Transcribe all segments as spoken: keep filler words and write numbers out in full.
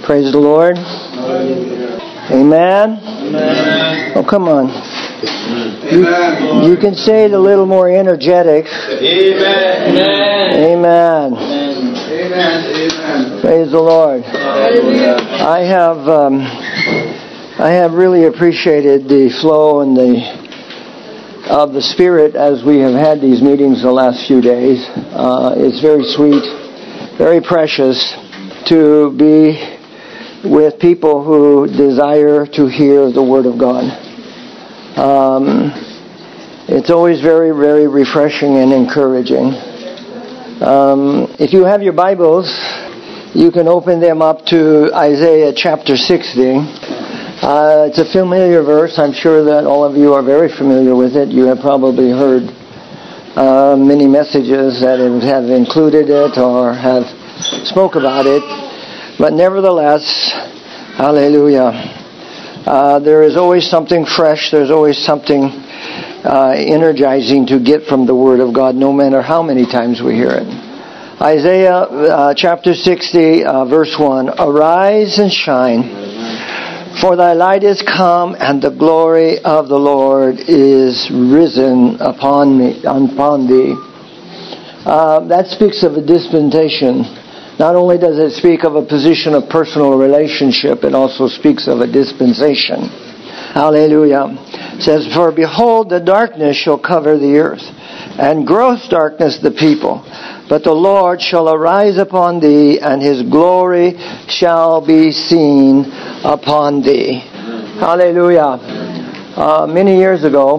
Praise the Lord. Amen. Amen. Oh, come on. You, you can say it a little more energetic. Amen. Amen. Amen. Amen. Praise the Lord. I have um, I have really appreciated the flow and the of the Spirit as we have had these meetings the last few days. Uh, it's very sweet, very precious to be with people who desire to hear the Word of God. Um, it's always very, very refreshing and encouraging. Um, if you have your Bibles, you can open them up to Isaiah chapter sixty. Uh, it's a familiar verse. I'm sure that all of you are very familiar with it. You have probably heard uh, many messages that have included it or have spoke about it. But nevertheless, hallelujah, uh, there is always something fresh. There's always something uh, energizing to get from the Word of God, no matter how many times we hear it. Isaiah uh, chapter sixty, uh, verse one, "Arise and shine, for thy light is come, and the glory of the Lord is risen upon me, upon thee." Uh, that speaks of a dispensation. Not only does it speak of a position of personal relationship, it also speaks of a dispensation. Hallelujah. It says, "For behold, the darkness shall cover the earth, and gross darkness the people. But the Lord shall arise upon thee, and His glory shall be seen upon thee." Hallelujah. Uh, many years ago,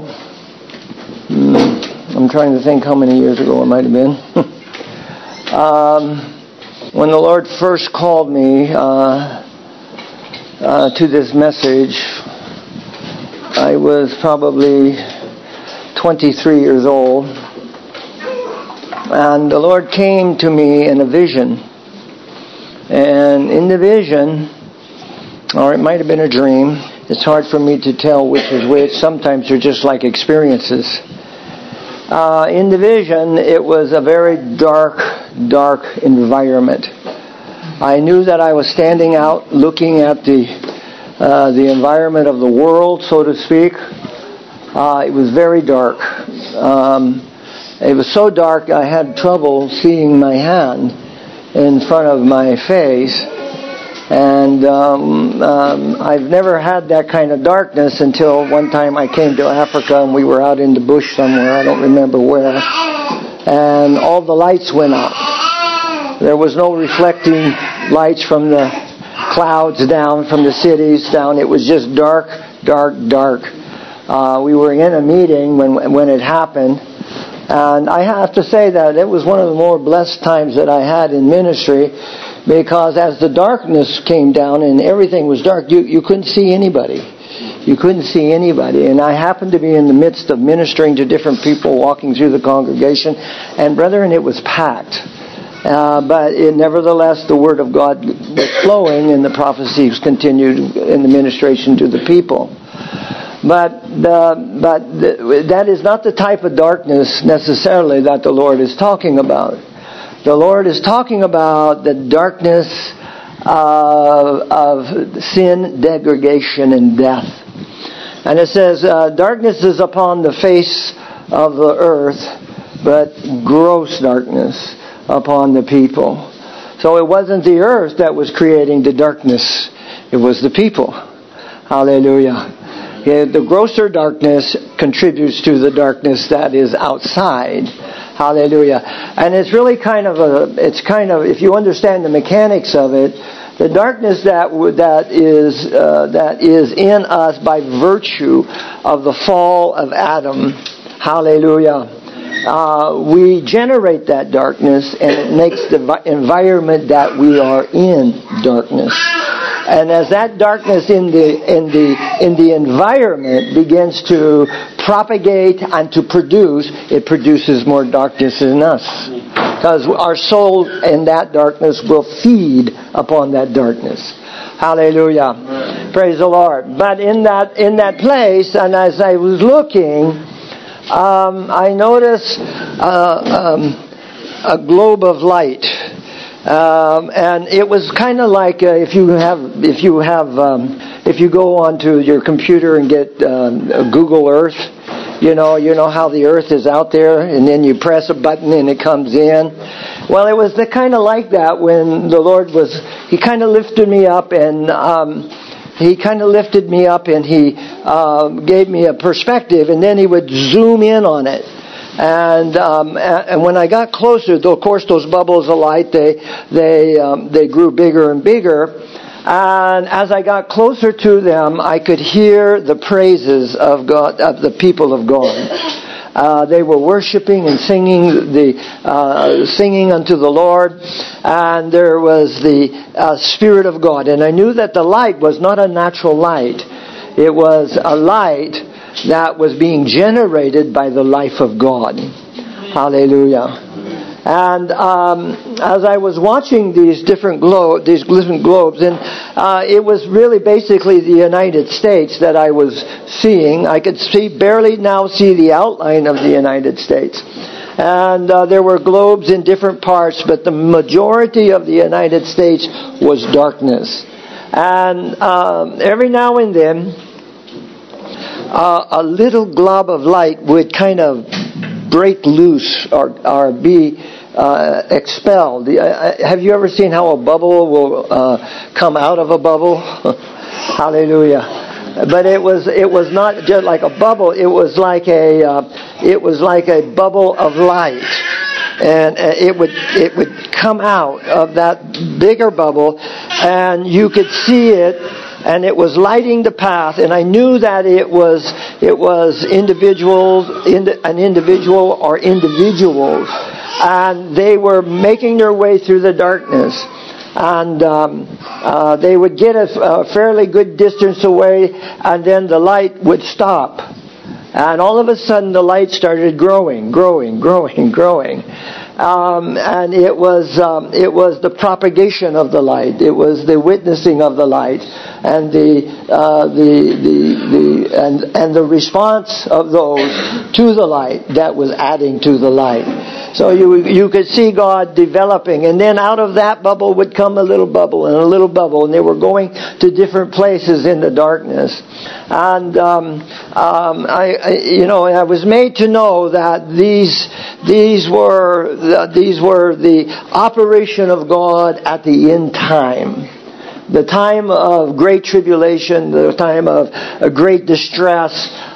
I'm trying to think how many years ago it might have been. um, when the Lord first called me uh, uh, to this message, I was probably twenty-three years old. And the Lord came to me in a vision. And in the vision, or it might have been a dream, it's hard for me to tell which is which. Sometimes they're just like experiences. Uh, in the vision, it was a very dark, dark environment. I knew that I was standing out looking at the uh, the environment of the world, so to speak. Uh, it was very dark. Um, It was so dark I had trouble seeing my hand in front of my face. And um, um, I've never had that kind of darkness until one time I came to Africa and we were out in the bush somewhere, I don't remember where. And all the lights went out. There was no reflecting lights from the clouds down, from the cities down. It was just dark, dark, dark. Uh, we were in a meeting when when it happened. And I have to say that it was one of the more blessed times that I had in ministry, because as the darkness came down and everything was dark, you, you couldn't see anybody. You couldn't see anybody. And I happened to be in the midst of ministering to different people walking through the congregation. And brethren, it was packed. Uh, but it, nevertheless, the Word of God was flowing and the prophecies continued in the ministration to the people. But the, but the, that is not the type of darkness necessarily that the Lord is talking about. The Lord is talking about the darkness uh, of sin, degradation, and death. And it says, uh, "Darkness is upon the face of the earth, but gross darkness upon the people." So it wasn't the earth that was creating the darkness. It was the people. Hallelujah. Yeah, the grosser darkness contributes to the darkness that is outside. Hallelujah. And it's really kind of a, it's kind of, if you understand the mechanics of it, the darkness that that is uh, that is in us by virtue of the fall of Adam. Hallelujah. Uh, we generate that darkness, and it makes the environment that we are in darkness. And as that darkness in the in the in the environment begins to propagate and to produce, it produces more darkness in us. Because our soul in that darkness will feed upon that darkness. Hallelujah. Amen. Praise the Lord. But in that in that place, and as I was looking, um, I noticed uh, um, a globe of light. Um, and it was kind of like uh, if you have, if you have, um, if you go onto your computer and get um, Google Earth, you know, you know how the Earth is out there, and then you press a button and it comes in. Well, it was the kind of like that when the Lord was. He kind of lifted me up, and um, he kind of lifted me up, and he uh, gave me a perspective, and then he would zoom in on it. And um, and when I got closer, though, of course, those bubbles of light, they they um, they grew bigger and bigger. And as I got closer to them, I could hear the praises of God, of the people of God. Uh, they were worshiping and singing the uh, singing unto the Lord, and there was the uh, Spirit of God. And I knew that the light was not a natural light; it was a light that was being generated by the life of God. Hallelujah. And um, as I was watching these different globe, these different globes, and uh, it was really basically the United States that I was seeing. I could see barely now see the outline of the United States. And uh, there were globes in different parts, but the majority of the United States was darkness. And um, every now and then, Uh, a little glob of light would kind of break loose or, or be uh, expelled. Uh, have you ever seen how a bubble will uh, come out of a bubble? Hallelujah! But it was it was not just like a bubble. It was like a uh, it was like a bubble of light, and it would it would come out of that bigger bubble, and you could see it. And it was lighting the path, and I knew that it was it was individuals, an individual or individuals, and they were making their way through the darkness, and um, uh, they would get a, a fairly good distance away, and then the light would stop, and all of a sudden the light started growing, growing, growing, growing. Um, and it was um, it was the propagation of the light. It was the witnessing of the light, and the uh, the the the and and the response of those to the light that was adding to the light. So you you could see God developing, and then out of that bubble would come a little bubble and a little bubble, and they were going to different places in the darkness. And um, um, I, I you know I was made to know that these these were. These were the operation of God at the end time. The time of great tribulation, the time of great distress.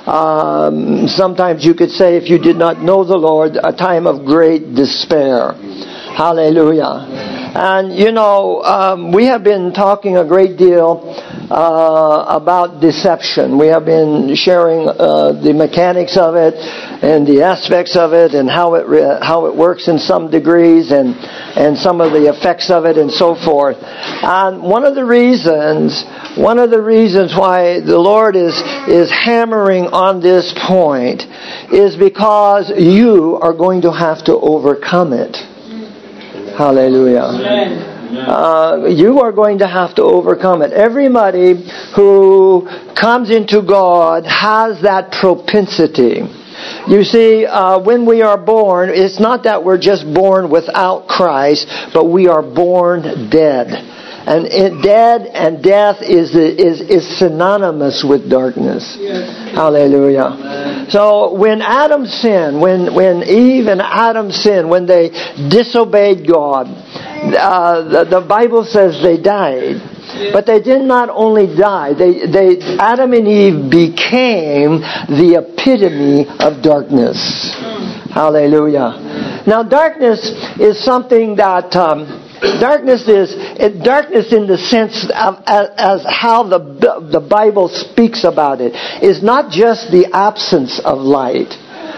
Um, sometimes you could say, if you did not know the Lord, a time of great despair. Hallelujah. And, you know, um, we have been talking a great deal uh, about deception. We have been sharing uh, the mechanics of it and the aspects of it and how it re- how it works in some degrees and, and some of the effects of it and so forth. And one of the reasons, one of the reasons why the Lord is, is hammering on this point is because you are going to have to overcome it. Hallelujah. Uh, you are going to have to overcome it. Everybody who comes into God has that propensity. You see, uh, when we are born, it's not that we're just born without Christ, but we are born dead. And it, dead and death is, is is synonymous with darkness. Yes. Hallelujah. Amen. So when Adam sinned, when when Eve and Adam sinned, when they disobeyed God, uh, the, the Bible says they died. Yes. But they did not only die. They they Adam and Eve became the epitome of darkness. Mm. Hallelujah. Now darkness is something that. Um, Darkness is darkness in the sense of as, as how the the Bible speaks about it is not just the absence of light.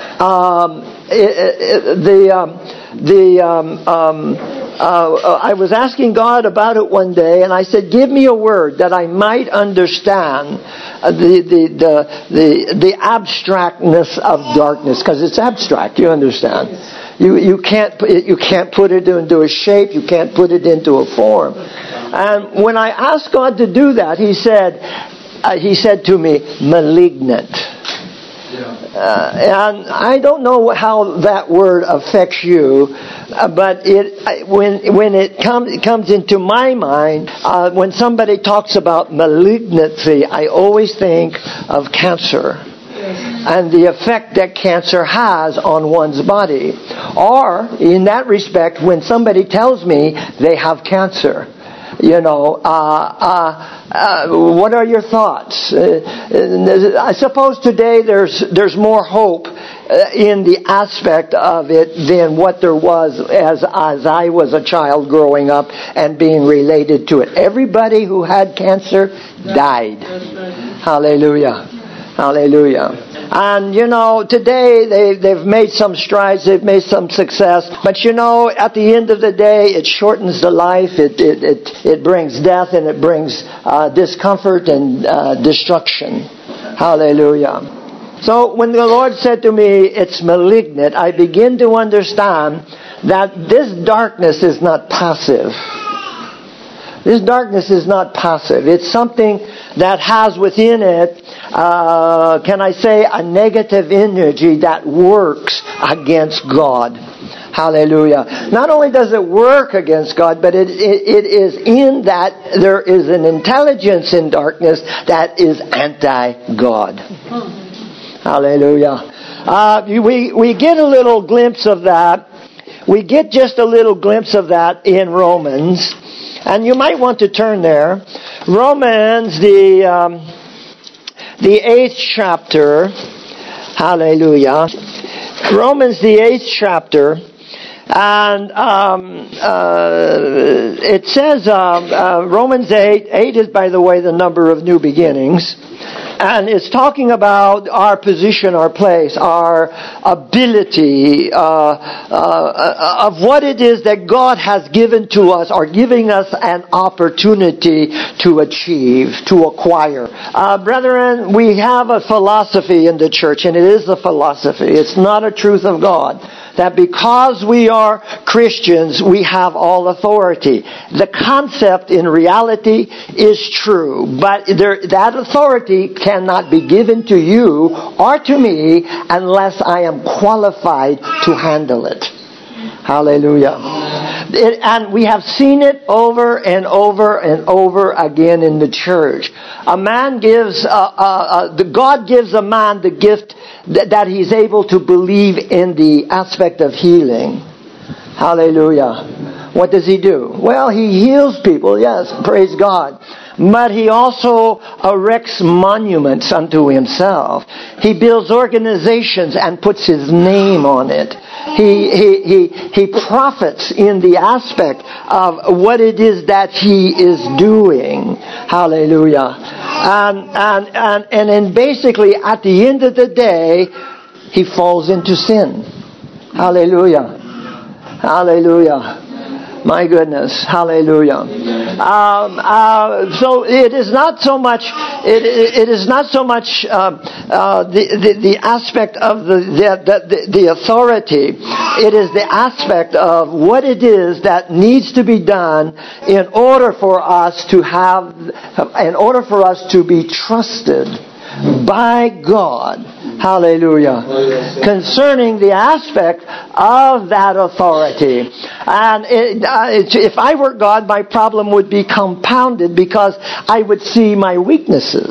Um, it, it, the um, the um, um, uh, I was asking God about it one day, and I said, "Give me a word that I might understand the the the the, the abstractness of darkness, because it's abstract. You understand." You you can't you can't put it into a shape. You can't put it into a form. And when I asked God to do that, He said uh, He said to me, "Malignant." Uh, and I don't know how that word affects you, uh, but it when when it comes it comes into my mind, uh, when somebody talks about malignancy, I always think of cancer. And the effect that cancer has on one's body. Or, in that respect, when somebody tells me they have cancer, you know, uh, uh, uh, what are your thoughts? Uh, I suppose today there's there's more hope in the aspect of it than what there was as as I was a child growing up and being related to it. Everybody who had cancer died. Hallelujah. Hallelujah. And, you know, today they, they've made some strides, they've made some success. But, you know, at the end of the day, it shortens the life, it it it, it brings death, and it brings uh, discomfort and uh, destruction. Hallelujah. So when the Lord said to me, it's malignant, I begin to understand that this darkness is not passive. This darkness is not passive. It's something that has within it, uh, can I say, a negative energy that works against God. Hallelujah. Not only does it work against God, but it, it, it is in that there is an intelligence in darkness that is anti-God. Hallelujah. Uh, we, we get a little glimpse of that. We get just a little glimpse of that in Romans. And you might want to turn there. Romans, the um, the eighth chapter. Hallelujah. Romans, the eighth chapter. And um, uh, it says, uh, uh, Romans eight. eight is, by the way, the number of new beginnings. And it's talking about our position, our place, our ability, uh, uh, of what it is that God has given to us, or giving us an opportunity to achieve, to acquire. Uh, brethren, we have a philosophy in the church, and it is a philosophy. It's not a truth of God. That because we are Christians, we have all authority. The concept in reality is true, but there, that authority cannot be given to you or to me unless I am qualified to handle it. Hallelujah. It, and we have seen it over and over and over again in the church. A man gives, uh, uh, uh, the God gives a man the gift that, that he's able to believe in the aspect of healing. Hallelujah. What does he do? Well, he heals people, yes, praise God. But he also erects monuments unto himself. He builds organizations and puts his name on it. He, he, he, he profits in the aspect of what it is that he is doing. Hallelujah. And, and, and, and then basically at the end of the day, he falls into sin. Hallelujah. Hallelujah. My goodness, hallelujah. Um, uh, so it is not so much. It, it is not so much uh, uh, the, the the aspect of the the, the the authority. It is the aspect of what it is that needs to be done in order for us to have, in order for us to be trusted by God. Hallelujah. Concerning the aspect of that authority. And it, uh, it, if I were God, my problem would be compounded because I would see my weaknesses.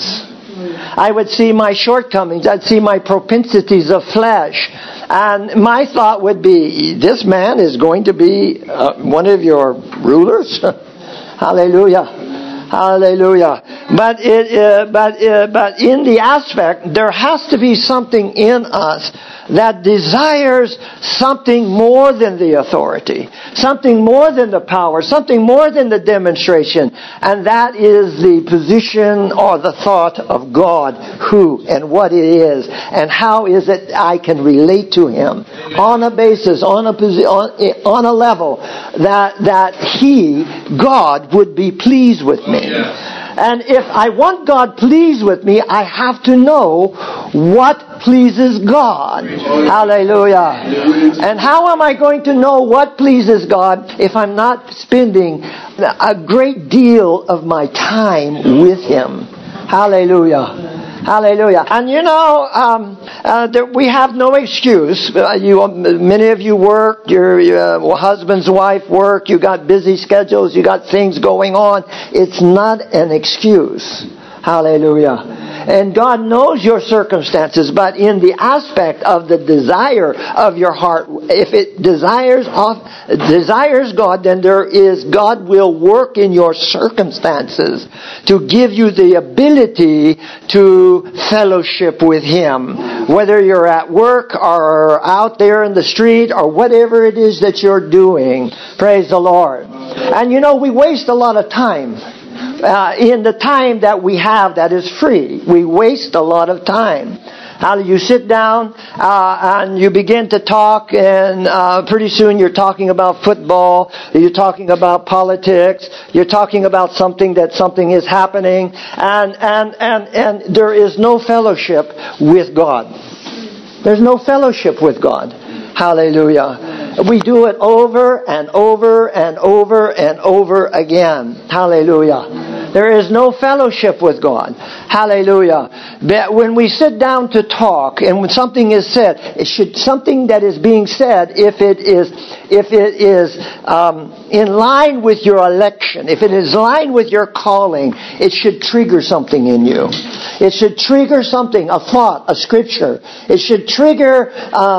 I would see my shortcomings. I'd see my propensities of flesh. And my thought would be, this man is going to be uh, one of your rulers? Hallelujah. Hallelujah. But it, uh, but uh, but in the aspect, there has to be something in us that desires something more than the authority, something more than the power, something more than the demonstration, and that is the position or the thought of God, who and what it is, and how is it I can relate to Him on a basis, on a on, on a level that that He, God, would be pleased with me. And if I want God pleased with me, I have to know what pleases God. Hallelujah. And how am I going to know what pleases God if I'm not spending a great deal of my time with Him? Hallelujah. Hallelujah. And you know, um, uh, there, we have no excuse. Uh, you, many of you work, your, your uh, husband's wife work, you got busy schedules, you got things going on. It's not an excuse. Hallelujah. And God knows your circumstances, but in the aspect of the desire of your heart, if it desires off, desires God, then there is, God will work in your circumstances to give you the ability to fellowship with Him. Whether you're at work or out there in the street or whatever it is that you're doing. Praise the Lord. And you know, we waste a lot of time. Uh, in the time that we have that is free. We waste a lot of time. How you sit down uh, and you begin to talk, and uh, pretty soon you're talking about football, you're talking about politics, you're talking about something that something is happening, and and and and there is no fellowship with God. There's no fellowship with God. Hallelujah. We do it over and over and over and over again. Hallelujah. There is no fellowship with God. Hallelujah. But when we sit down to talk and when something is said, it should, something that is being said, if it is, if it is um, in line with your election, if it is in line with your calling, it should trigger something in you. It should trigger something, a thought, a scripture. It should trigger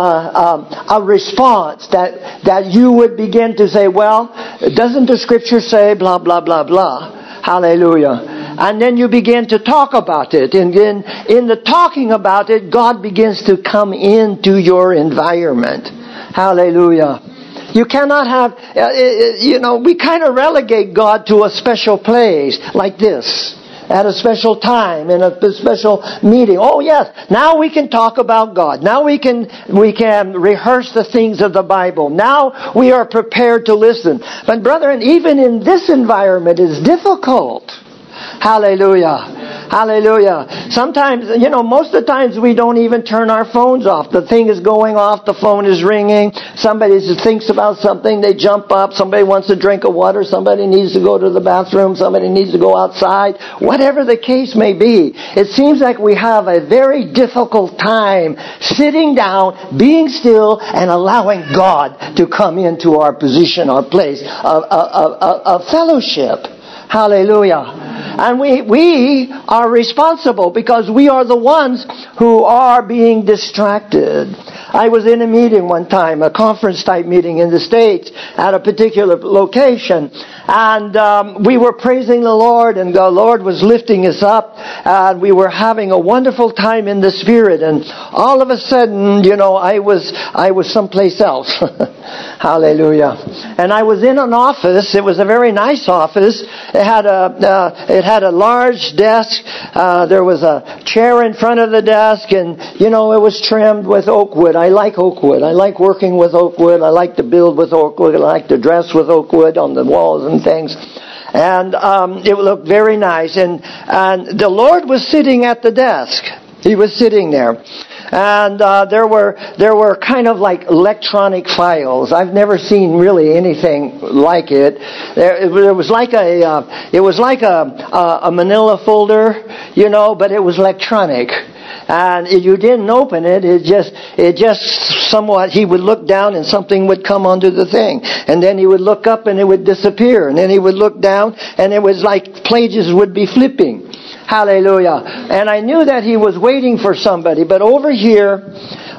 uh, um, a response that that you would begin to say, well, doesn't the scripture say blah, blah, blah, blah? Hallelujah. And then you begin to talk about it. And then in the talking about it, God begins to come into your environment. Hallelujah. You cannot have, uh, you know, we kind of relegate God to a special place like this. At a special time, in a special meeting. Oh yes, now we can talk about God. Now we can we can rehearse the things of the Bible. Now we are prepared to listen. But brethren, even in this environment is difficult. Hallelujah. Hallelujah. Sometimes, you know, most of the times we don't even turn our phones off. The thing is going off, the phone is ringing, somebody thinks about something, they jump up, somebody wants a drink of water, somebody needs to go to the bathroom, somebody needs to go outside, whatever the case may be. It seems like we have a very difficult time sitting down, being still, and allowing God to come into our position, our place of, of, of, of fellowship. Hallelujah. And we we are responsible because we are the ones who are being distracted. I was in a meeting one time, a conference type meeting in the States at a particular location, and um, we were praising the Lord, and the Lord was lifting us up, and we were having a wonderful time in the Spirit, and all of a sudden, you know, I was I was someplace else. Hallelujah. And I was in an office. It was a very nice office. It had a uh, it had a large desk. Uh, there was a chair in front of the desk, and you know, it was trimmed with oak wood. I like oak wood. I like working with oak wood. I like to build with oak wood. I like to dress with oak wood on the walls and things. And um, it looked very nice. And and the Lord was sitting at the desk. He was sitting there. And uh, there were there were kind of like electronic files. I've never seen really anything like it. There it was like a uh, it was like a, a a Manila folder, you know, but it was electronic. And if you didn't open it, it just it just somewhat, he would look down and something would come onto the thing. And then he would look up and it would disappear. And then he would look down and it was like pages would be flipping. Hallelujah. And I knew that he was waiting for somebody. But over here,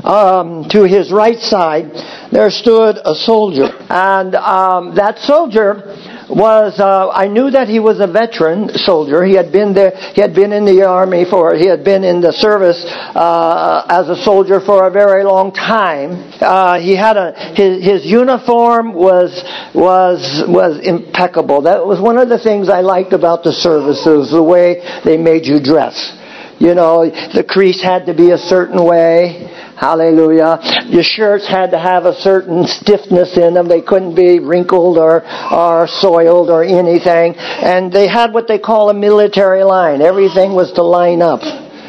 um, to his right side, there stood a soldier. And um, that soldier was, uh, I knew that he was a veteran soldier. He had been there, he had been in the army for, he had been in the service uh, as a soldier for a very long time. Uh, he had a, his, his uniform was, was, was impeccable. That was one of the things I liked about the services, the way they made you dress. You know, the crease had to be a certain way. Hallelujah. Your shirts had to have a certain stiffness in them. They couldn't be wrinkled or, or soiled or anything. And they had what they call a military line. Everything was to line up.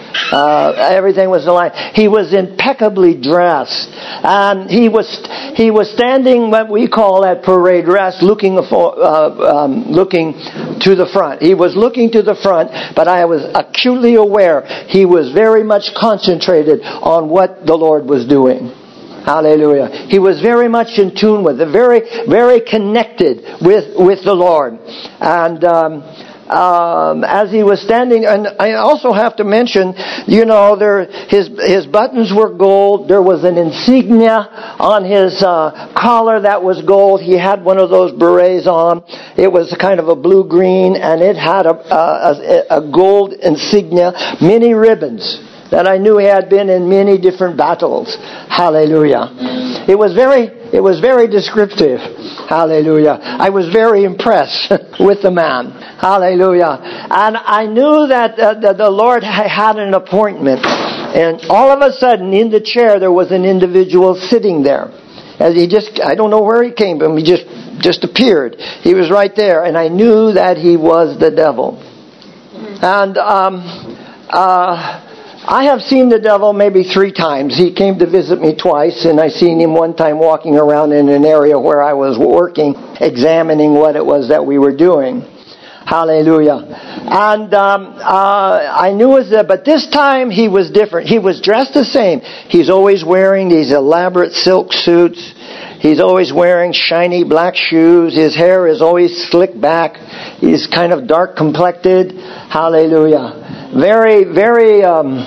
Uh, everything was aligned. He was impeccably dressed, and he was he was standing what we call at parade rest, looking for, uh, um, looking to the front. He was looking to the front, but I was acutely aware he was very much concentrated on what the Lord was doing. Hallelujah. He was very much in tune with it, very, very connected with, with the Lord. And um, um, as he was standing, and I also have to mention, you know, there his his buttons were gold. There was an insignia on his uh, collar that was gold. He had one of those berets on. It was kind of a blue-green, and it had a, a, a gold insignia, many ribbons. That I knew he had been in many different battles. Hallelujah. It was very, it was very descriptive. Hallelujah. I was very impressed with the man. Hallelujah. And I knew that, uh, that the Lord had an appointment. And all of a sudden, in the chair, there was an individual sitting there. As he just, I don't know where he came from. He just, just appeared. He was right there. And I knew that he was the devil. And, um, uh, I have seen the devil maybe three times. He came to visit me twice, and I seen him one time walking around in an area where I was working, examining what it was that we were doing. Hallelujah. And um, uh, I knew it was there, but this time he was different. He was dressed the same. He's always wearing these elaborate silk suits. He's always wearing shiny black shoes. His hair is always slicked back. He's kind of dark complected. Hallelujah. Very, very um,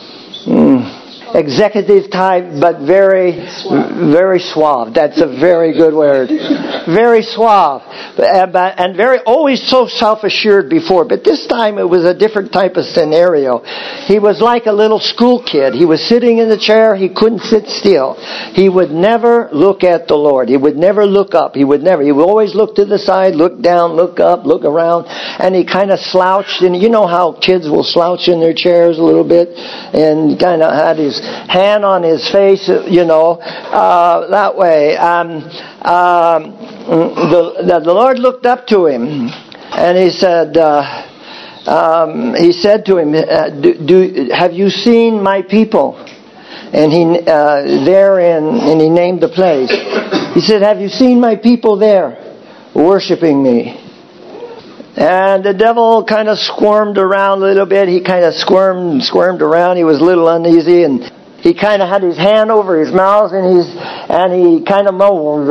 mm, executive type, but very, very suave. That's a very good word. Very suave. And very, always so self-assured before. But this time it was a different type of scenario. He was like a little school kid. He was sitting in the chair. He couldn't sit still. He would never look at the Lord. He would never look up. He would never. He would always look to the side, look down, look up, look around. And he kind of slouched. And you know how kids will slouch in their chairs a little bit. And kind of had his hand on his face, you know, uh, that way. Um, um, the, the Lord looked up to him, and he said, uh, um, he said to him, uh, do, do, have you seen my people? And he, uh, there in, and he named the place. He said, have you seen my people there worshiping me? And the devil kind of squirmed around a little bit. He kind of squirmed, squirmed around. He was a little uneasy, and he kind of had his hand over his mouth, and he's, and he kind of mumbled.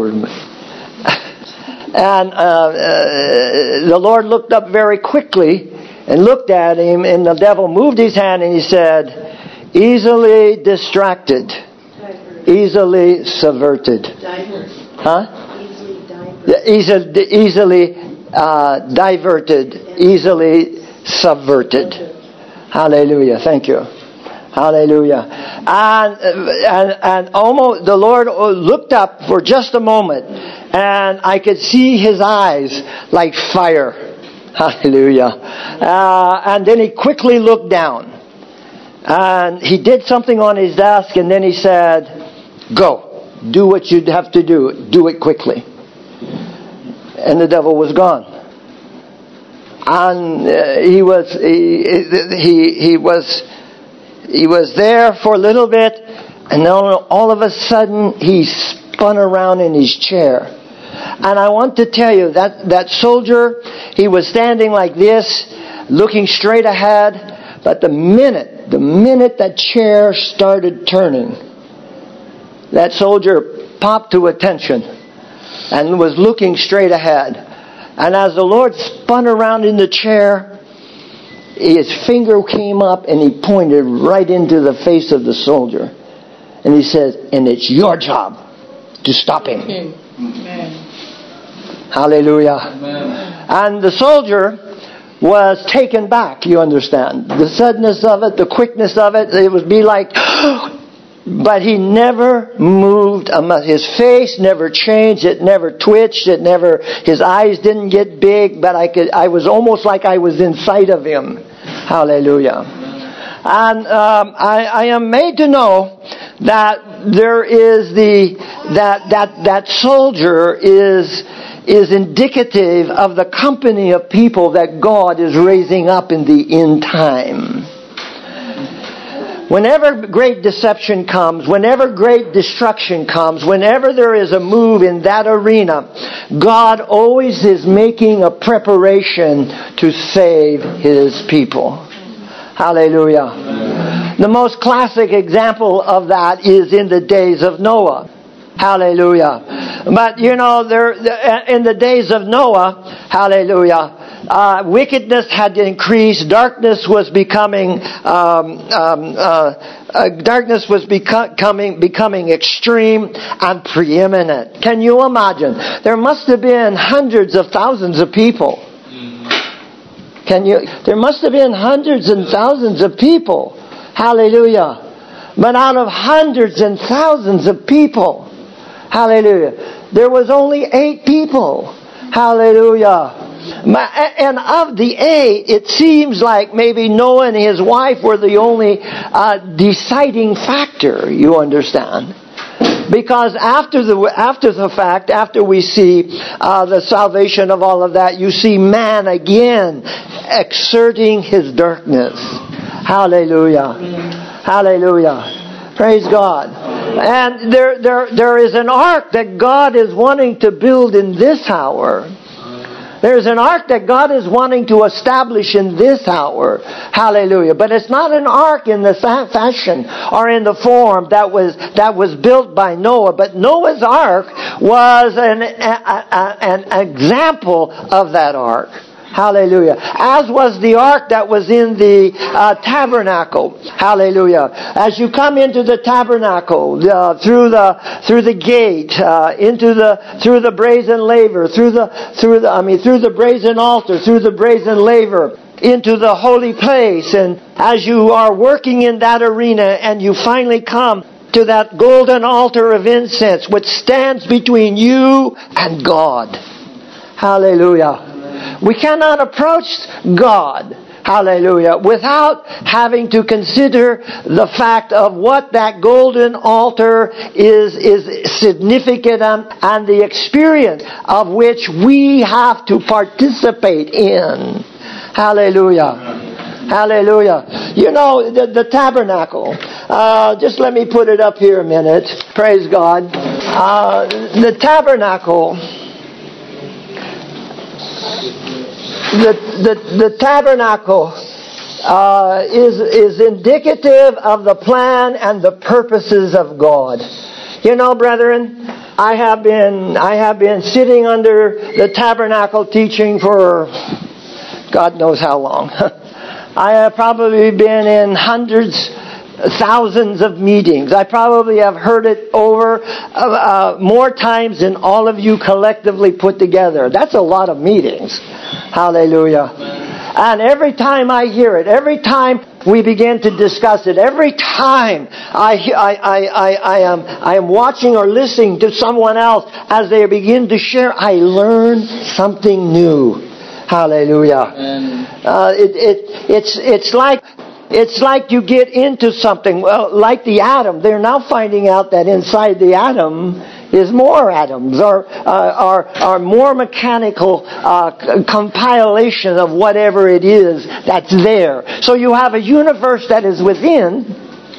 And uh, uh, the Lord looked up very quickly and looked at him, and the devil moved his hand and he said, easily distracted, easily subverted. Huh? Easily, easily uh, diverted, easily subverted. Hallelujah. Thank you. Hallelujah. And, and, and almost the Lord looked up for just a moment, and I could see his eyes like fire. Hallelujah. Uh, and then he quickly looked down. And he did something on his desk, and then he said, go. Do what you have to do. Do it quickly. And the devil was gone. And uh, he was, he, he, he was, he was there for a little bit, and then all of a sudden he spun around in his chair. And I want to tell you that that soldier, he was standing like this, looking straight ahead, but the minute, the minute that chair started turning, that soldier popped to attention and was looking straight ahead. And as the Lord spun around in the chair, his finger came up and he pointed right into the face of the soldier. And he says, and it's your job to stop him. Amen. Hallelujah. Amen. And the soldier was taken back, you understand. The suddenness of it, the quickness of it, it would be like, but he never moved. His face never changed. It never twitched. It never, his eyes didn't get big, but I could, I was almost like I was inside of him. Hallelujah. And um, I, I am made to know that there is the, that, that, that soldier is, is indicative of the company of people that God is raising up in the end time. Whenever great deception comes, whenever great destruction comes, whenever there is a move in that arena, God always is making a preparation to save His people. Hallelujah. Amen. The most classic example of that is in the days of Noah. Hallelujah. But you know, there in the days of Noah, hallelujah, uh, wickedness had increased. Darkness was becoming, um, um, uh, uh, darkness was becoming becoming extreme and preeminent. Can you imagine? There must have been hundreds of thousands of people. Can you? There must have been hundreds and thousands of people. Hallelujah. But out of hundreds and thousands of people, hallelujah, there was only eight people. Hallelujah. And of the eight, it seems like maybe Noah and his wife were the only uh, deciding factor, you understand. Because after the after the fact, after we see uh, the salvation of all of that, you see man again exerting his darkness. Hallelujah. Hallelujah. Praise God. And there, there, there is an ark that God is wanting to build in this hour. There's an ark that God is wanting to establish in this hour. Hallelujah. But it's not an ark in the fashion or in the form that was that was built by Noah. But Noah's ark was an, a, a, an example of that ark. Hallelujah. As was the ark that was in the uh, tabernacle. Hallelujah. As you come into the tabernacle, uh, through the through the gate, uh, into the through the brazen laver, through the through the I mean through the brazen altar, through the brazen laver, into the holy place, and as you are working in that arena, and you finally come to that golden altar of incense, which stands between you and God. Hallelujah. We cannot approach God, hallelujah, without having to consider the fact of what that golden altar is, is significant and, and the experience of which we have to participate in. Hallelujah. Hallelujah. You know, the, the tabernacle, uh, just let me put it up here a minute. Praise God. Uh, the tabernacle... The, the, the tabernacle uh, is, is indicative of the plan and the purposes of God. You know, brethren, I have been I have been sitting under the tabernacle teaching for God knows how long. I have probably been in hundreds, thousands of meetings. I probably have heard it over uh, more times than all of you collectively put together. That's a lot of meetings. Hallelujah. And every time I hear it, every time we begin to discuss it, every time I, I, I, I, I, am, I am watching or listening to someone else as they begin to share, I learn something new. Hallelujah. Uh, it, it, it's, it's like It's like you get into something, well, like the atom. They're now finding out that inside the atom is more atoms, or uh, or, or more mechanical uh, compilation of whatever it is that's there. So you have a universe that is within,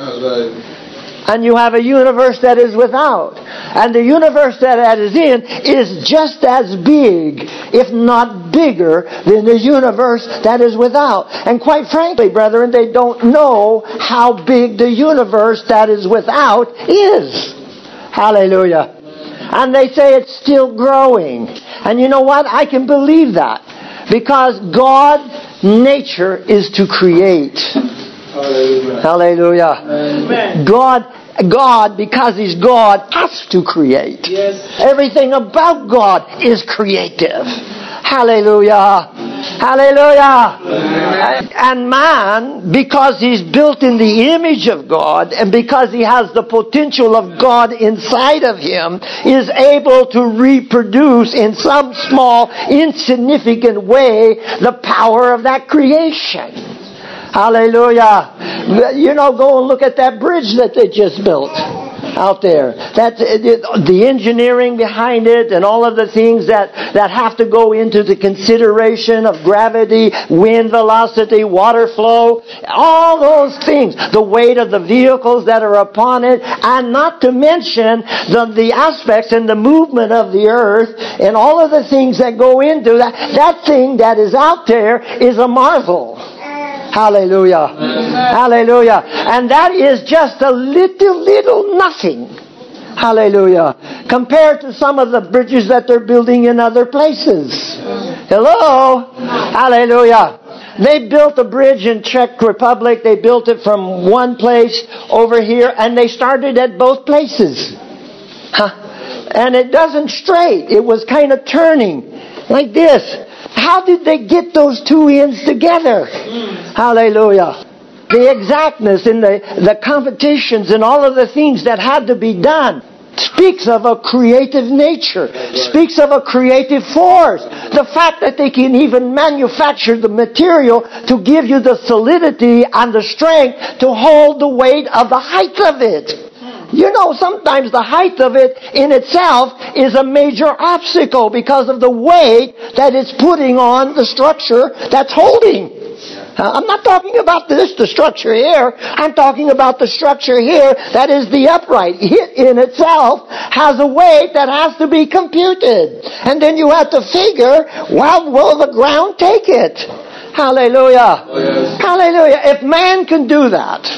and you have a universe that is without. And the universe that is in is just as big, if not bigger, than the universe that is without. And quite frankly, brethren, they don't know how big the universe that is without is. Hallelujah. And they say it's still growing. And you know what? I can believe that. Because God's nature is to create. Hallelujah. Hallelujah. Amen. God God, because He's God, has to create. Yes. Everything about God is creative. Hallelujah. Hallelujah. Amen. And man, because he's built in the image of God, and because he has the potential of God inside of him, is able to reproduce in some small, insignificant way the power of that creation. Hallelujah. You know, go and look at that bridge that they just built. out there. That's the engineering behind it and all of the things that, that have to go into the consideration of gravity, wind velocity, water flow, all those things, the weight of the vehicles that are upon it, and not to mention the, the aspects and the movement of the earth and all of the things that go into that. That thing that is out there is a marvel. Hallelujah. Amen. Hallelujah. And that is just a little, little nothing. Hallelujah. Compared to some of the bridges that they're building in other places. Hello. Hallelujah. They built a bridge in Czech Republic. They built it from one place over here, and they started at both places. Huh. And it doesn't straight. It was kind of turning like this. How did they get those two ends together? Hallelujah. The exactness in the, the competitions and all of the things that had to be done speaks of a creative nature, speaks of a creative force. The fact that they can even manufacture the material to give you the solidity and the strength to hold the weight of the height of it. You know, sometimes the height of it in itself is a major obstacle because of the weight that it's putting on the structure that's holding. Uh, I'm not talking about this, the structure here. I'm talking about the structure here that is the upright. It in itself has a weight that has to be computed. And then you have to figure, well, will the ground take it? Hallelujah. Oh, yes. Hallelujah. If man can do that,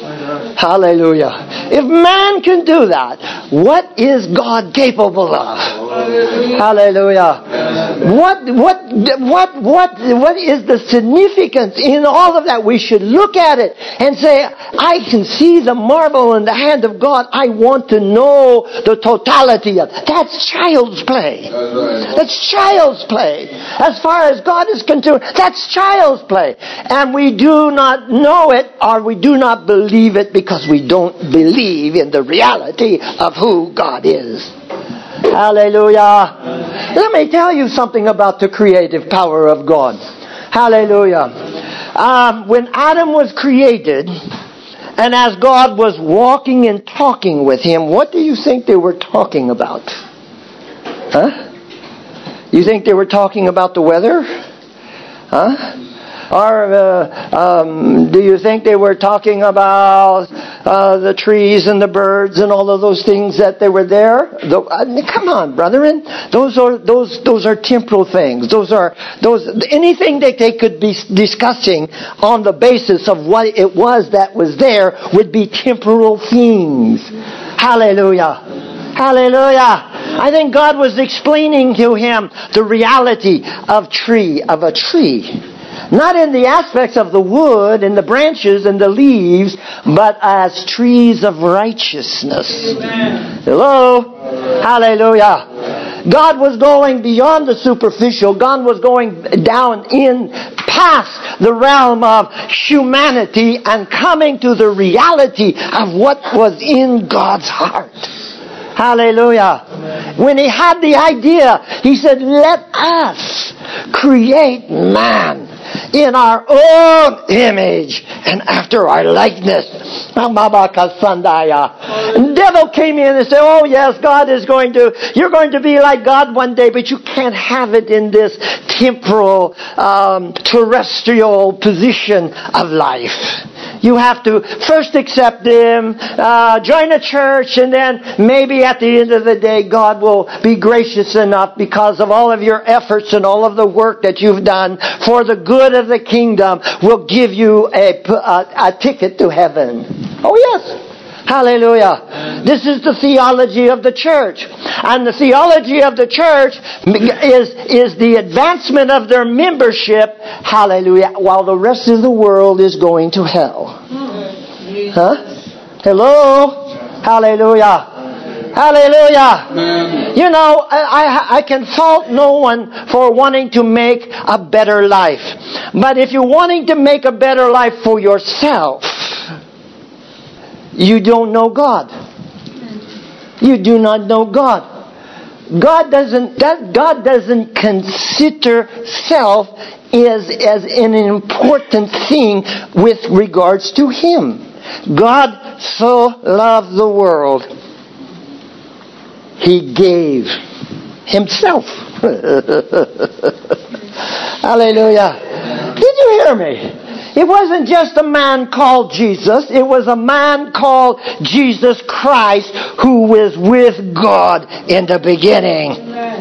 hallelujah. If man can do that, what is God capable of? Hallelujah. What, what, what, what, what is the significance in all of that? We should look at it and say, I can see the marvel in the hand of God. I want to know the totality of it. That's child's play. That's child's play. As far as God is concerned, that's child's play. And we do not know it, or we do not believe it, because we don't believe in the reality of who God is. Hallelujah. Let me tell you something about the creative power of God. Hallelujah. Um, when Adam was created, and as God was walking and talking with him, what do you think they were talking about? Huh? You think they were talking about the weather? Huh? Or uh, um, do you think they were talking about uh, the trees and the birds and all of those things that they were there? The, I mean, come on, brethren. Those are those those are temporal things. Those are those anything that they could be discussing on the basis of what it was that was there would be temporal things. Hallelujah. Hallelujah. I think God was explaining to him the reality of tree of a tree. Not in the aspects of the wood and the branches and the leaves, but as trees of righteousness. Amen. Hello? Hallelujah. God was going beyond the superficial. God was going down in past the realm of humanity and coming to the reality of what was in God's heart. Hallelujah. Amen. When he had the idea, he said, let us create man in our own image and after our likeness. And the devil came in and said, oh yes, God is going to, you're going to be like God one day, but you can't have it in this temporal, um, terrestrial position of life. You have to first accept Him, uh, join a church, and then maybe at the end of the day, God will be gracious enough because of all of your efforts and all of the work that you've done for the good of the kingdom will give you a, a, a ticket to heaven. Oh yes. Hallelujah. This is the theology of the church. And the theology of the church is, is the advancement of their membership, hallelujah, while the rest of the world is going to hell. Huh? Hello? Hallelujah. Hallelujah. You know, I, I can fault no one for wanting to make a better life. But if you're wanting to make a better life for yourself, you don't know God. You do not know God. God doesn't, that God doesn't consider self as, as an important thing with regards to Him. God so loved the world He gave Himself. Hallelujah. Did you hear me? It wasn't just a man called Jesus. It was a man called Jesus Christ who was with God in the beginning.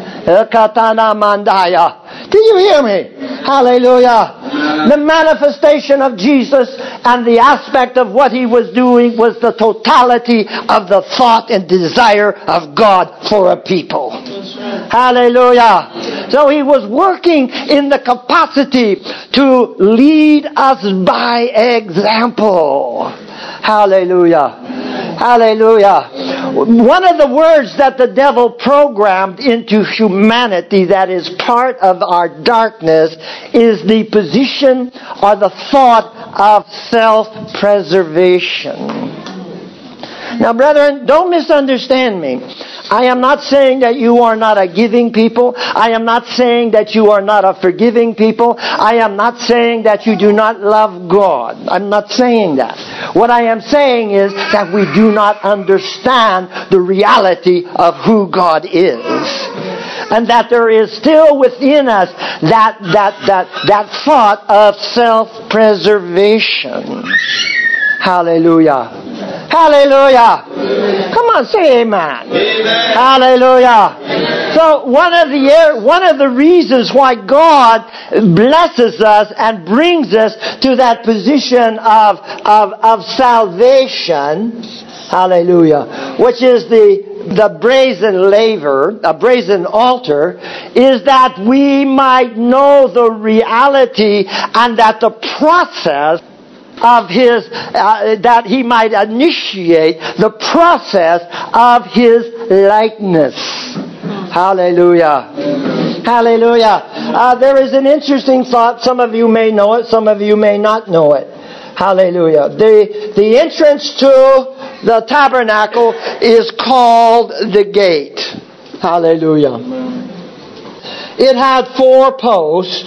Did you hear me? Hallelujah. The manifestation of Jesus and the aspect of what He was doing was the totality of the thought and desire of God for a people. Hallelujah. So He was working in the capacity to lead us by example. Hallelujah. Hallelujah. One of the words that the devil programmed into humanity that is part of our darkness is the position or the thought of self-preservation. Now, brethren, don't misunderstand me. I am not saying that you are not a giving people. I am not saying that you are not a forgiving people. I am not saying that you do not love God. I'm not saying that. What I am saying is that we do not understand the reality of who God is. And that there is still within us that, that, that, that thought of self-preservation. Hallelujah. Hallelujah. Come on, say amen. Amen. Hallelujah. Amen. So one of the one of the reasons why God blesses us and brings us to that position of of, of salvation, hallelujah, which is the the brazen laver, a brazen altar, is that we might know the reality and that the process of His, uh, that He might initiate the process of His likeness. Hallelujah. Hallelujah. Uh, there is an interesting thought. Some of you may know it. Some of you may not know it. Hallelujah. The, the entrance to the tabernacle is called the gate. Hallelujah. It had four posts.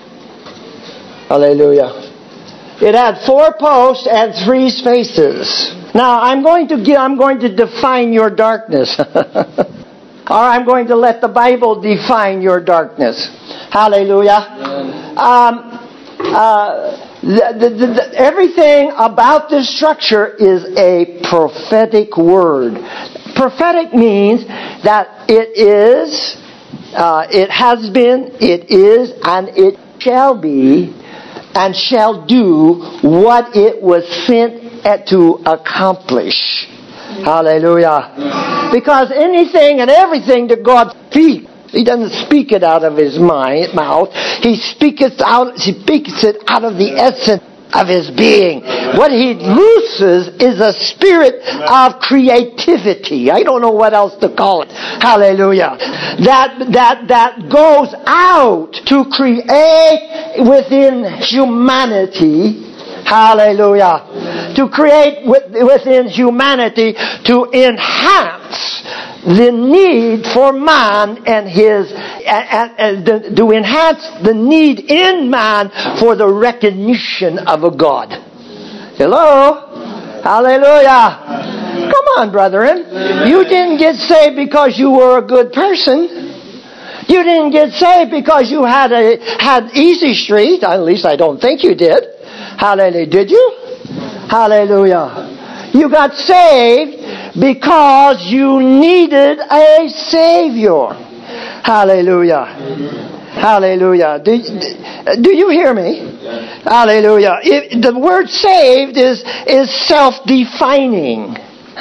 Hallelujah. It had four posts and three spaces. Now, I'm going to give, I'm going to define your darkness. Or I'm going to let the Bible define your darkness. Hallelujah. Um, uh, the, the, the, the, everything about this structure is a prophetic word. Prophetic means that it is, uh, it has been, it is, and it shall be, and shall do what it was sent to accomplish. Hallelujah. Because anything and everything that God speaks, He doesn't speak it out of His mind, mouth. He speaks it out, He speaks it out of the essence of His being. What He looses is a spirit of creativity. I don't know what else to call it. Hallelujah. That, that, that goes out to create within humanity. Hallelujah. To create within humanity to enhance the need for man and his, and, and, and to enhance the need in man for the recognition of a God. Hello? Hallelujah. Come on, brethren. You didn't get saved because you were a good person. You didn't get saved because you had a had easy street. At least I don't think you did. Hallelujah. Did you? Hallelujah. You got saved because you needed a Savior. Hallelujah. Hallelujah. Do, do you hear me? Hallelujah. It, the word saved is, is self-defining.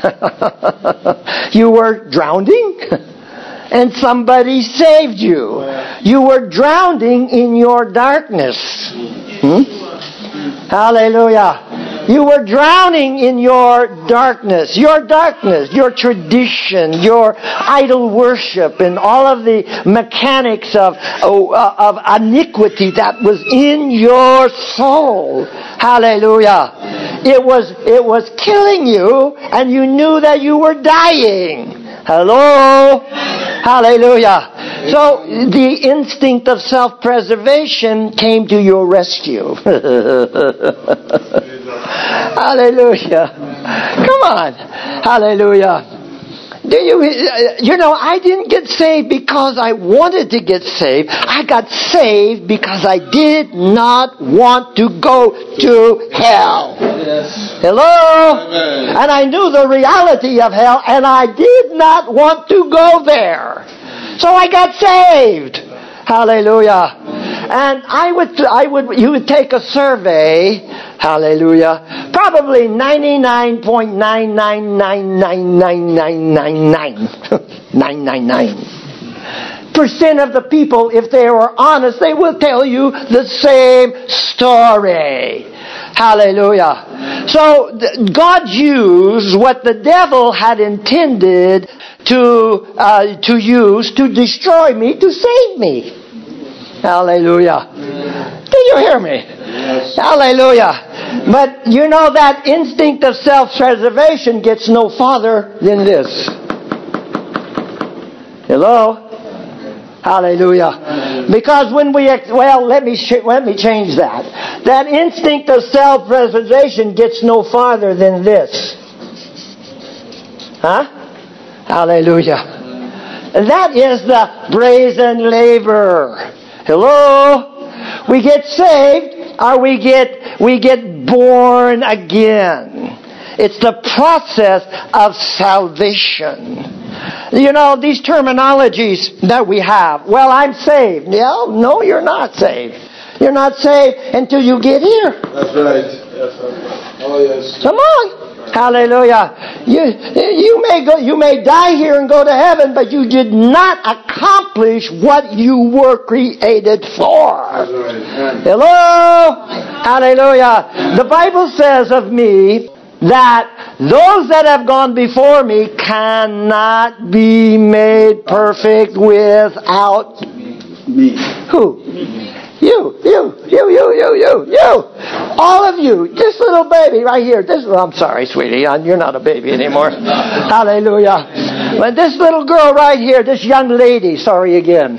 You were drowning and somebody saved you. You were drowning in your darkness. Hmm? Hallelujah. You were drowning in your darkness, your darkness, your tradition, your idol worship, and all of the mechanics of, of iniquity that was in your soul. Hallelujah. It was, it was killing you, and you knew that you were dying. Hello? Hallelujah. So the instinct of self-preservation came to your rescue. Hallelujah. Come on. Hallelujah. Do you, you know, I didn't get saved because I wanted to get saved. I got saved because I did not want to go to hell. Yes. Hello? Amen. And I knew the reality of hell, and I did not want to go there. So I got saved. Hallelujah. And I would, I would, you would take a survey, hallelujah, probably ninety-nine point nine nine nine nine nine nine nine nine nine nine percent of the people, if they were honest, they will tell you the same story. Hallelujah. So God used what the devil had intended to uh, to use to destroy me, to save me. Hallelujah. Do you hear me? Yes. Hallelujah. But you know that instinct of self-preservation gets no farther than this. Hello? Hallelujah. Because when we, well, let me, let me change that. That instinct of self-preservation gets no farther than this. Huh? Hallelujah. That is the brazen laver. Hello? We get saved, or we get we get born again. It's the process of salvation. You know, these terminologies that we have. Well, I'm saved. Yeah, no, you're not saved. You're not saved until you get here. That's right. Yes, right. Oh, yes. Come on. Hallelujah. You, you may go, you may die here and go to heaven, but you did not accomplish what you were created for. That's right. Hello? Hallelujah. The Bible says of me that those that have gone before me cannot be made perfect without Me. who? You, you, you, you, you, you, you. All of you. This little baby right here. This. Well, I'm sorry, sweetie. You're not a baby anymore. Hallelujah. But this little girl right here, this young lady, sorry again.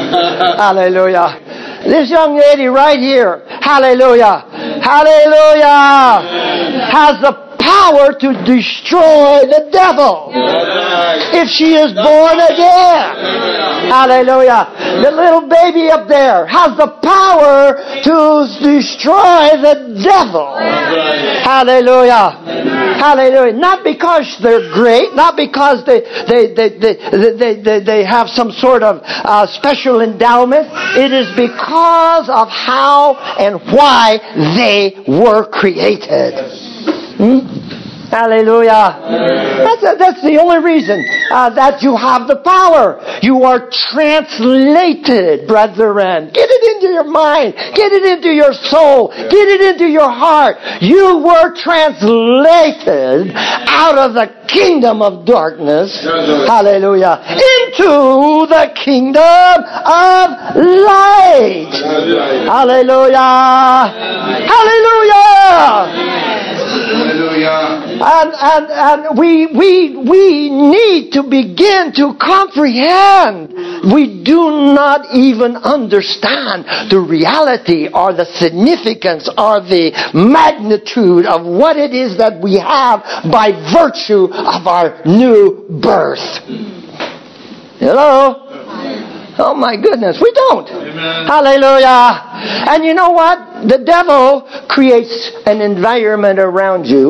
Hallelujah. This young lady right here, hallelujah, hallelujah, has the power to destroy the devil if she is born again. Hallelujah. The little baby up there has the power to destroy the devil. Hallelujah. Hallelujah. Not because they're great, not because they they they they they, they, they have some sort of uh, special endowment. It is because of how and why they were created. Hmm? Hallelujah. That's, a, that's the only reason uh, that you have the power. You are translated, brethren. Get it into your mind. Get it into your soul. Get it into your heart. You were translated out of the kingdom of darkness. Hallelujah. Into the kingdom of light. Hallelujah. Hallelujah. Hallelujah. And, and, and we, we, we need to begin to comprehend. We do not even understand the reality or the significance or the magnitude of what it is that we have by virtue of our new birth. Hello? Oh my goodness, we don't. Amen. Hallelujah. And you know what? The devil creates an environment around you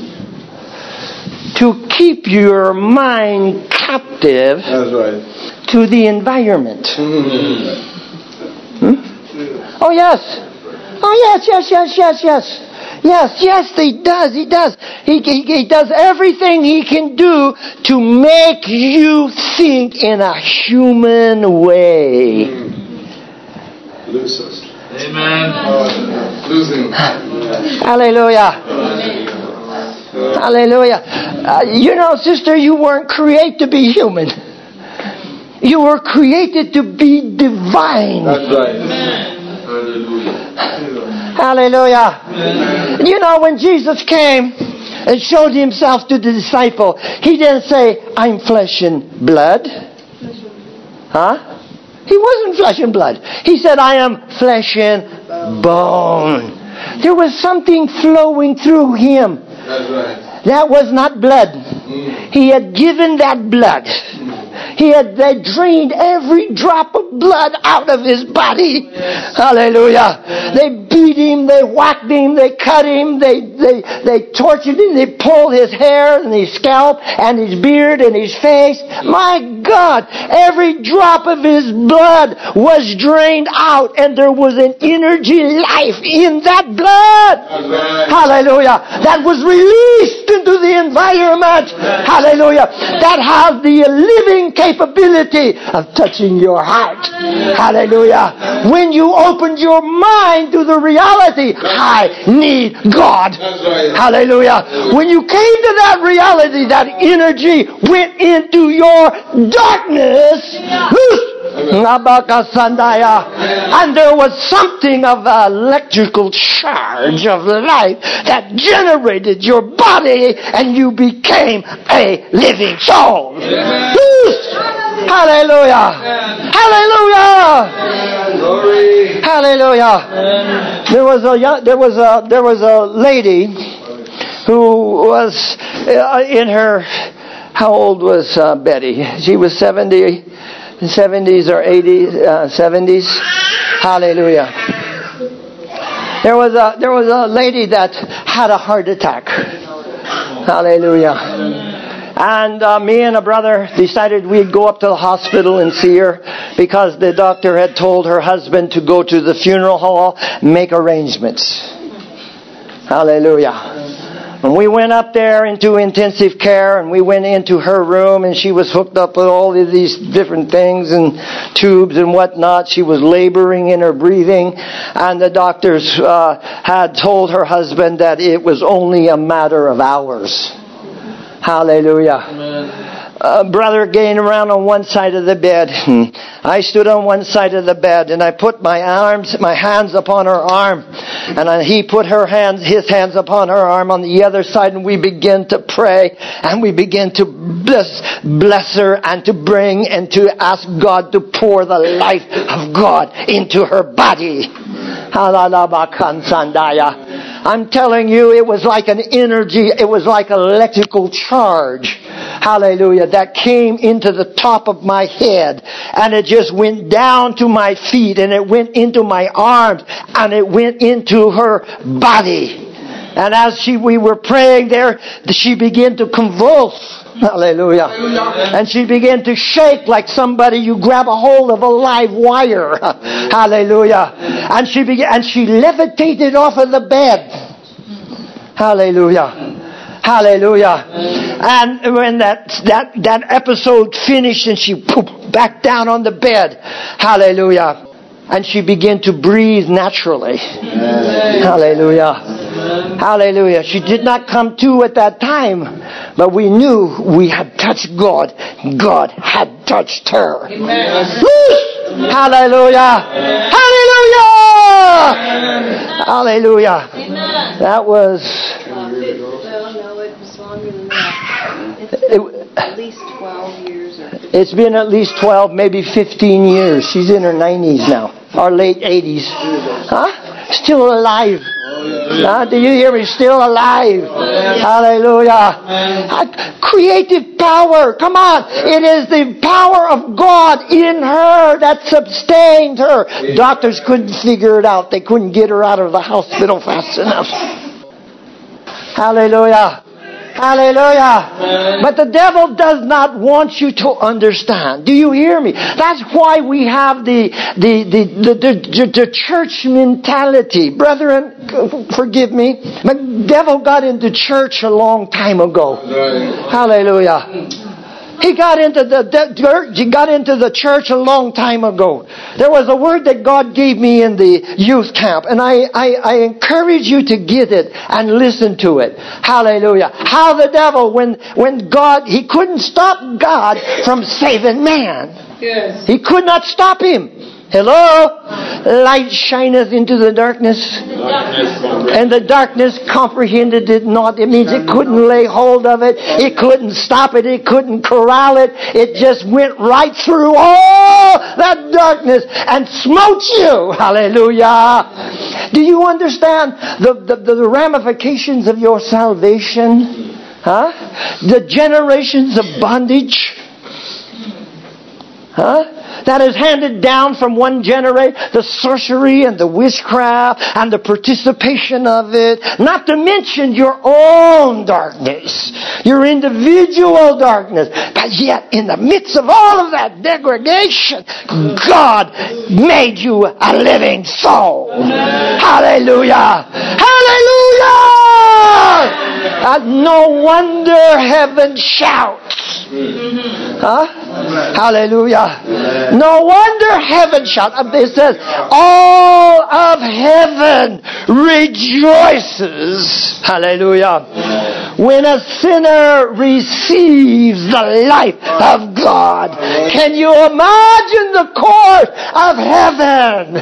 to keep your mind captive. That's right. To the environment. Mm-hmm. Hmm? Oh yes. Oh yes, yes, yes, yes, yes. Yes, yes, he does, he does. He, he, he does everything he can do to make you think in a human way. Mm. Lose us. Amen. Oh, losing. Hallelujah. Hallelujah. Uh, you know, sister, you weren't created to be human. You were created to be divine. That's right. Hallelujah. Hallelujah. Amen. You know, when Jesus came and showed himself to the disciple, he didn't say, I'm flesh and blood. Huh? He wasn't flesh and blood. He said, I am flesh and bone. There was something flowing through him. That's right. That was not blood. He had given that blood. He had they drained every drop of blood out of his body. Hallelujah. They beat him, they whacked him, they cut him, they, they, they tortured him, they pulled his hair and his scalp and his beard and his face. My God, every drop of his blood was drained out, and there was an energy life in that blood. Hallelujah. That was released into the environment. Hallelujah. That has the living capability of touching your heart. Hallelujah. When you opened your mind to the reality, I need God. Hallelujah. When you came to that reality, that energy went into your darkness. And there was something of an electrical charge of life that generated your body, and you became a living soul. Hallelujah! Hallelujah! Hallelujah! There was a there was a there was a lady who was in her. How old was uh, Betty? She was seventy. seventies or eighties, uh, seventies. Hallelujah. There was a there was a lady that had a heart attack. Hallelujah. And uh, me and a brother decided we'd go up to the hospital and see her, because the doctor had told her husband to go to the funeral hall, make arrangements. Hallelujah. And we went up there into intensive care, and we went into her room, and she was hooked up with all of these different things and tubes and whatnot. She was laboring in her breathing, and the doctors uh, had told her husband that it was only a matter of hours. Hallelujah. Amen. Uh, brother gained around on one side of the bed. I stood on one side of the bed, and I put my arms, my hands upon her arm, and I, he put her hands, his hands upon her arm on the other side, and we began to pray, and we began to bless, bless her, and to bring and to ask God to pour the life of God into her body. I'm telling you, it was like an energy, it was like an electrical charge. Hallelujah. That came into the top of my head, and it just went down to my feet, and it went into my arms, and it went into her body. And as she, we were praying there, she began to convulse. Hallelujah. And she began to shake like somebody, you grab a hold of a live wire. Hallelujah. And she began, and she levitated off of the bed. Hallelujah. Hallelujah. And when that, that, that episode finished, and she pooped back down on the bed. Hallelujah. And she began to breathe naturally. Amen. Hallelujah. Amen. Hallelujah. She did not come to at that time, but we knew we had touched God. God had touched her. Amen. Hallelujah. Amen. Hallelujah. Amen. Hallelujah. Amen. That was... Well, no, it was longer than that. It's It, at least twelve years. Or it's been at least twelve, maybe fifteen years. She's in her nineties now. Or late eighties. Huh? Still alive. Huh? Do you hear me? Still alive. Hallelujah. Uh, creative power. Come on. It is the power of God in her that sustained her. Doctors couldn't figure it out. They couldn't get her out of the hospital fast enough. Hallelujah. Hallelujah. Amen. But the devil does not want you to understand. Do you hear me? That's why we have the the the the, the, the church mentality. Brethren, forgive me. The devil got into church a long time ago. Right. Hallelujah. He got into the, the he got into the church a long time ago. There was a word that God gave me in the youth camp, and I, I, I encourage you to get it and listen to it. Hallelujah. How the devil, when when God, he couldn't stop God from saving man. Yes. He could not stop him. Hello? Light shineth into the darkness, and the darkness comprehended it not. It means it couldn't lay hold of it. It couldn't stop it. It couldn't corral it. It just went right through all that darkness and smote you. Hallelujah. Do you understand the, the, the ramifications of your salvation? Huh? The generations of bondage. Huh? That is handed down from one generation. The sorcery and the witchcraft and the participation of it. Not to mention your own darkness. Your individual darkness. But yet in the midst of all of that degradation, God made you a living soul. Amen. Hallelujah! Hallelujah! And no wonder heaven shouts. Huh? Hallelujah. No wonder heaven shouts. It says, all of heaven rejoices. Hallelujah. When a sinner receives the life of God. Can you imagine the court of heaven?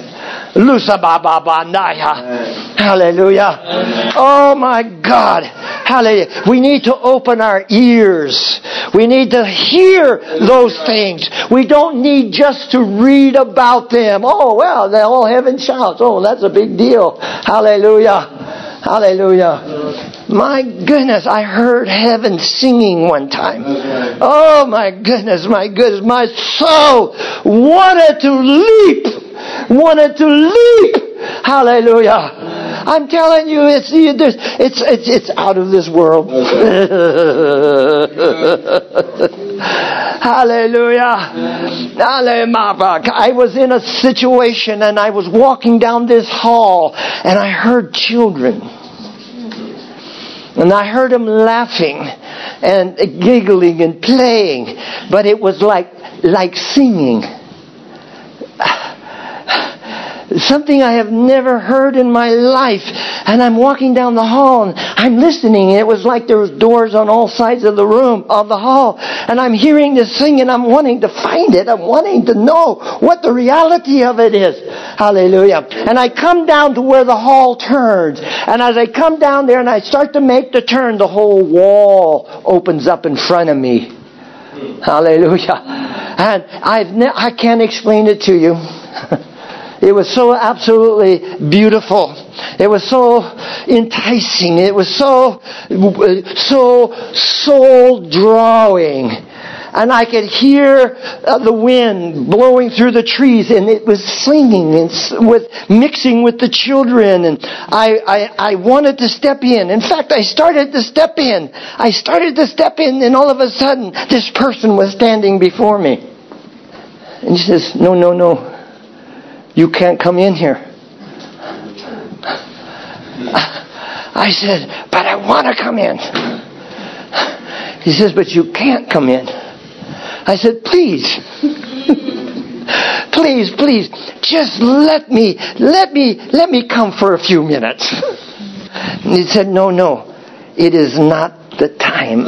Hallelujah. Oh my God. Hallelujah. We need to open our ears. We need to hear those things. We don't need just to read about them. Oh, well, the whole heaven shouts. Oh, that's a big deal. Hallelujah. Hallelujah. My goodness, I heard heaven singing one time. Oh my goodness, my goodness. My soul wanted to leap. Wanted to leap. Hallelujah. I'm telling you, it's it's it's it's out of this world. Hallelujah. I was in a situation and I was walking down this hall and I heard children. And I heard them laughing and giggling and playing, but it was like like singing. Something I have never heard in my life. And I'm walking down the hall and I'm listening. It was like there was doors on all sides of the room, of the hall. And I'm hearing this thing and I'm wanting to find it. I'm wanting to know what the reality of it is. Hallelujah. And I come down to where the hall turns. And as I come down there and I start to make the turn, the whole wall opens up in front of me. Hallelujah. And I've ne- I can't explain it to you. It was so absolutely beautiful. It was so enticing. It was so, so soul drawing. And I could hear uh, the wind blowing through the trees, and it was singing and with mixing with the children. And I, I, I wanted to step in. In fact, I started to step in. I started to step in, and all of a sudden, this person was standing before me. And he says, "No, no, no. You can't come in here." I said, "But I want to come in." He says, "But you can't come in." I said, "Please, please, please, just let me, let me, let me come for a few minutes." And he said, "No, no, it is not the time."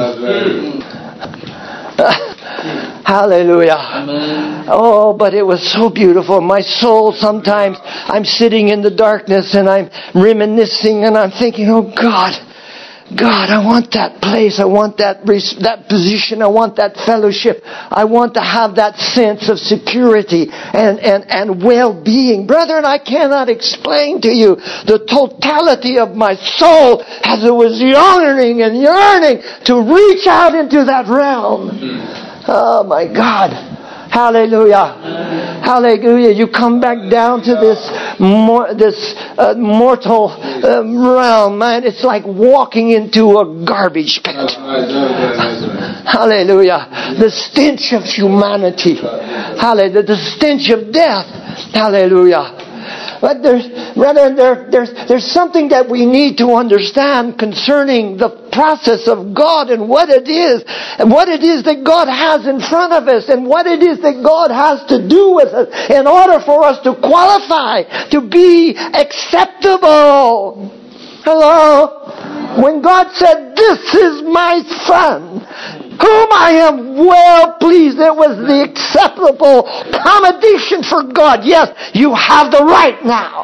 Hallelujah. Amen. Oh, but it was so beautiful. My soul, sometimes I'm sitting in the darkness and I'm reminiscing and I'm thinking, oh God, God, I want that place. I want that that position. I want that fellowship. I want to have that sense of security and, and, and well-being. Brethren, I cannot explain to you the totality of my soul as it was yearning and yearning to reach out into that realm. Oh my God. Hallelujah. Hallelujah. You come back down to this mor- this uh, mortal uh, realm, man. It's like walking into a garbage pit. Hallelujah. The stench of humanity. Hallelujah. The stench of death. Hallelujah. But there's, rather, there, there's, there's something that we need to understand concerning the process of God and what it is, and what it is that God has in front of us, and what it is that God has to do with us in order for us to qualify to be acceptable. Hello? When God said, "This is my son, whom I am well pleased," it was the acceptable commendation for God. Yes, you have the right now.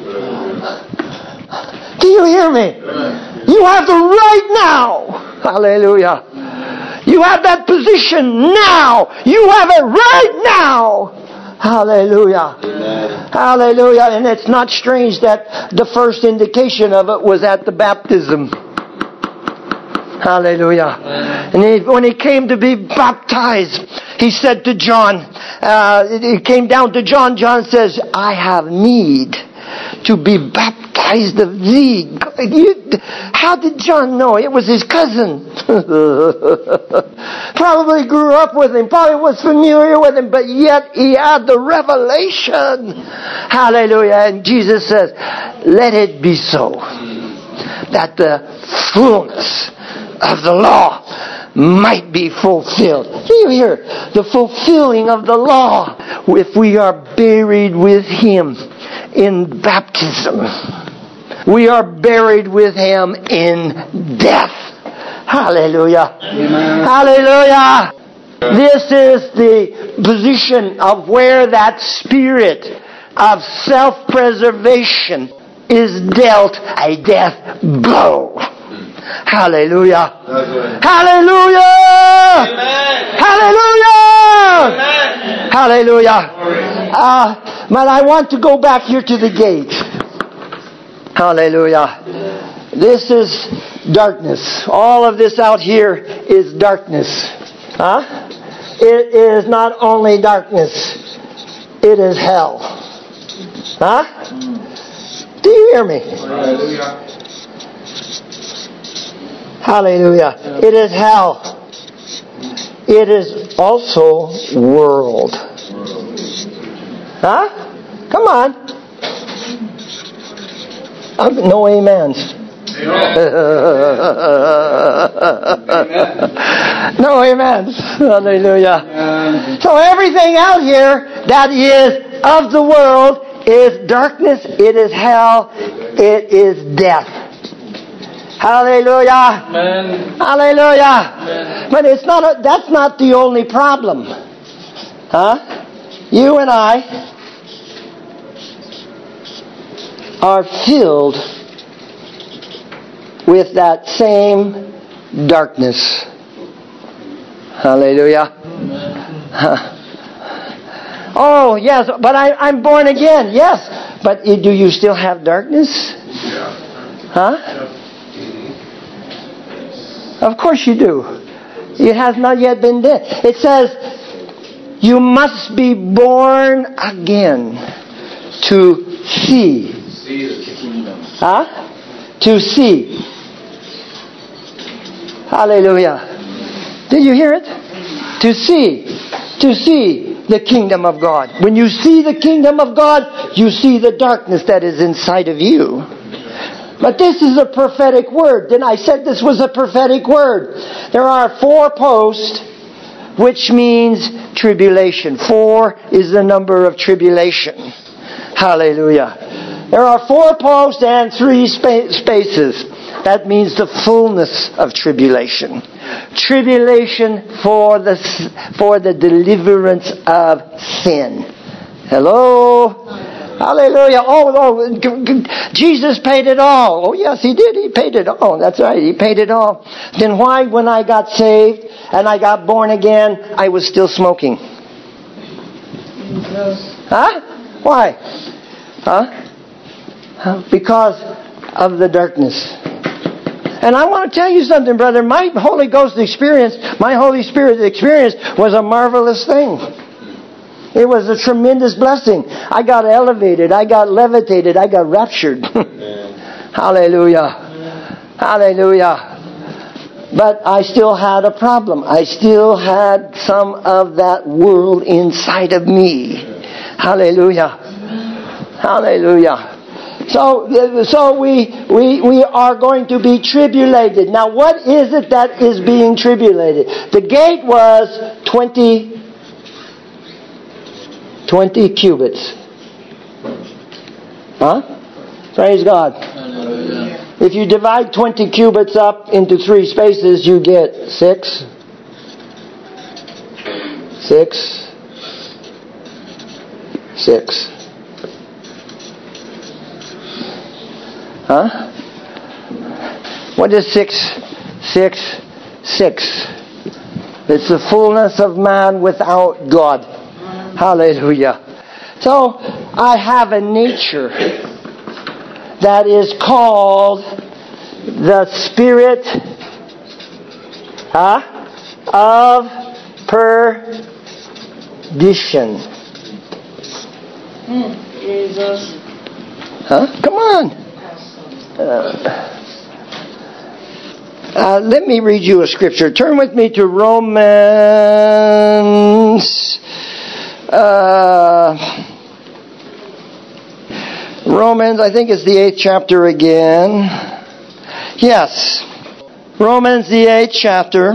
Do you hear me? You have the right now. Hallelujah. You have that position now. You have it right now. Hallelujah. Amen. Hallelujah. And it's not strange that the first indication of it was at the baptism. Hallelujah. And he, when he came to be baptized, he said to John, uh, it came down to John, John says, I have need to be baptized of thee. You, how did John know? It was his cousin. Probably grew up with him, probably was familiar with him, but yet he had the revelation. Hallelujah. And Jesus says, let it be so, that the fullness of the law might be fulfilled. Do you hear? The fulfilling of the law. If we are buried with Him in baptism, we are buried with Him in death. Hallelujah. Amen. Hallelujah. This is the position of where that spirit of self-preservation is dealt a death blow. Hallelujah. Right. Hallelujah. Amen. Hallelujah. Amen. Hallelujah. Uh, but I want to go back here to the gate. Hallelujah. This is darkness. All of this out here is darkness. Huh? It is not only darkness, it is hell. Huh? Do you hear me? Hallelujah. Hallelujah. It is hell. It is also world. Huh? Come on. Uh, no amens. No amens. Hallelujah. So everything out here that is of the world is darkness, it is hell, it is death. Hallelujah. Amen. Hallelujah. Amen. But it's not a, that's not the only problem. Huh? You and I are filled with that same darkness. Hallelujah. Huh. Oh, yes, but I, I'm born again. Yes, but do you still have darkness? Huh? Of course you do. It has not yet been dead. It says, you must be born again to see. See the kingdom. Huh? To see. Hallelujah. Did you hear it? To see. To see the kingdom of God. When you see the kingdom of God, you see the darkness that is inside of you. But this is a prophetic word. And I said this was a prophetic word. There are four posts, which means tribulation. Four is the number of tribulation. Hallelujah. There are four posts and three spa- spaces. That means the fullness of tribulation. Tribulation for the for the deliverance of sin. Hello? Hallelujah. Oh, oh, Jesus paid it all. Oh, yes, He did. He paid it all. That's right. He paid it all. Then why, when I got saved and I got born again, I was still smoking? Huh? Why? Huh? Because of the darkness. And I want to tell you something, brother. My Holy Ghost experience, my Holy Spirit experience was a marvelous thing. It was a tremendous blessing. I got elevated. I got levitated. I got raptured. Hallelujah. Hallelujah. But I still had a problem. I still had some of that world inside of me. Hallelujah. Hallelujah. So, so we, we, we are going to be tribulated. Now, what is it that is being tribulated? The gate was twenty, twenty cubits. Huh? Praise God. Hallelujah. If you divide twenty cubits up into three spaces, you get six. Six. Six. Huh? What is six? Six. Six. It's the fullness of man without God. Hallelujah. So, I have a nature that is called the spirit Huh? Of perdition. Jesus. Huh? Come on. Uh, uh, let me read you a scripture. Turn with me to Romans. Uh, Romans, I think it's the eighth chapter again. Yes. Romans, the eighth chapter.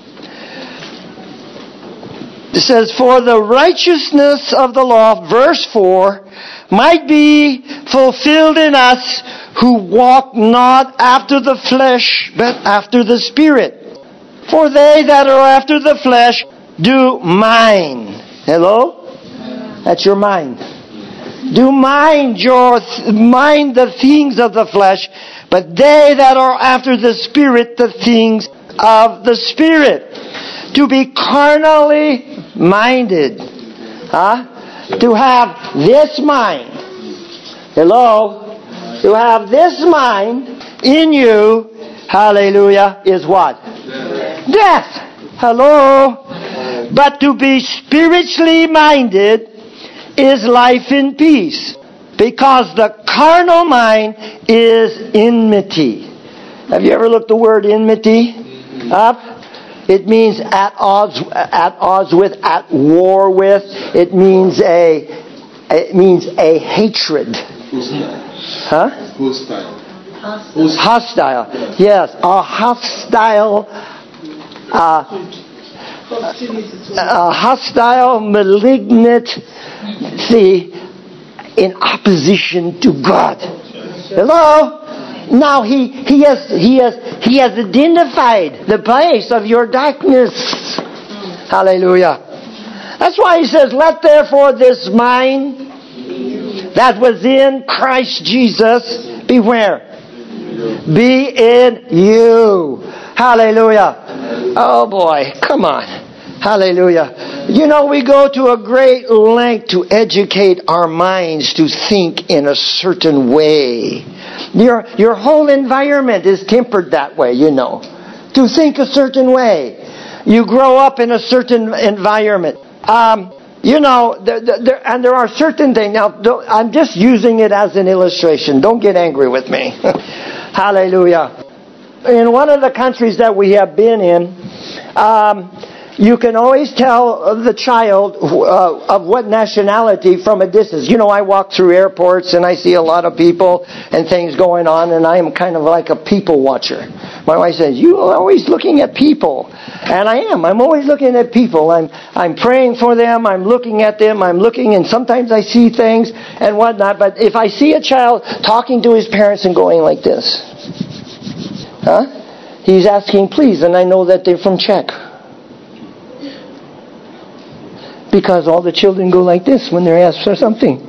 It says, for the righteousness of the law, verse four, might be fulfilled in us who walk not after the flesh, but after the Spirit. For they that are after the flesh do mind. Hello? That's your mind. Do mind your mind the things of the flesh, but they that are after the Spirit, the things of the Spirit. To be carnally minded. Huh? To have this mind. Hello? To have this mind in you, hallelujah, is what? Death. Death. Hello? But to be spiritually minded is life in peace. Because the carnal mind is enmity. Have you ever looked the word enmity up? It means at odds, at odds with, at war with. It means a, it means a hatred. Huh? Hostile. Hostile. Yes, a hostile, uh, a hostile, malignant, see, in opposition to God. Hello? Now he, he has he has he has identified the place of your darkness. Hallelujah. That's why he says, let therefore this mind that was in Christ Jesus be where? Be in you. Hallelujah. Oh boy, come on. Hallelujah. You know, we go to a great length to educate our minds to think in a certain way. Your your whole environment is tempered that way, you know. To think a certain way. You grow up in a certain environment. Um, you know, there, there, and there are certain things. Now, I'm just using it as an illustration. Don't get angry with me. Hallelujah. In one of the countries that we have been in, um, you can always tell the child uh, of what nationality from a distance. You know, I walk through airports and I see a lot of people and things going on, and I am kind of like a people watcher. My wife says, "You are always looking at people," and I am. I'm always looking at people. I'm I'm praying for them. I'm looking at them. I'm looking, and sometimes I see things and whatnot. But if I see a child talking to his parents and going like this, huh? He's asking please, and I know that they're from Czech. Because all the children go like this when they're asked for something.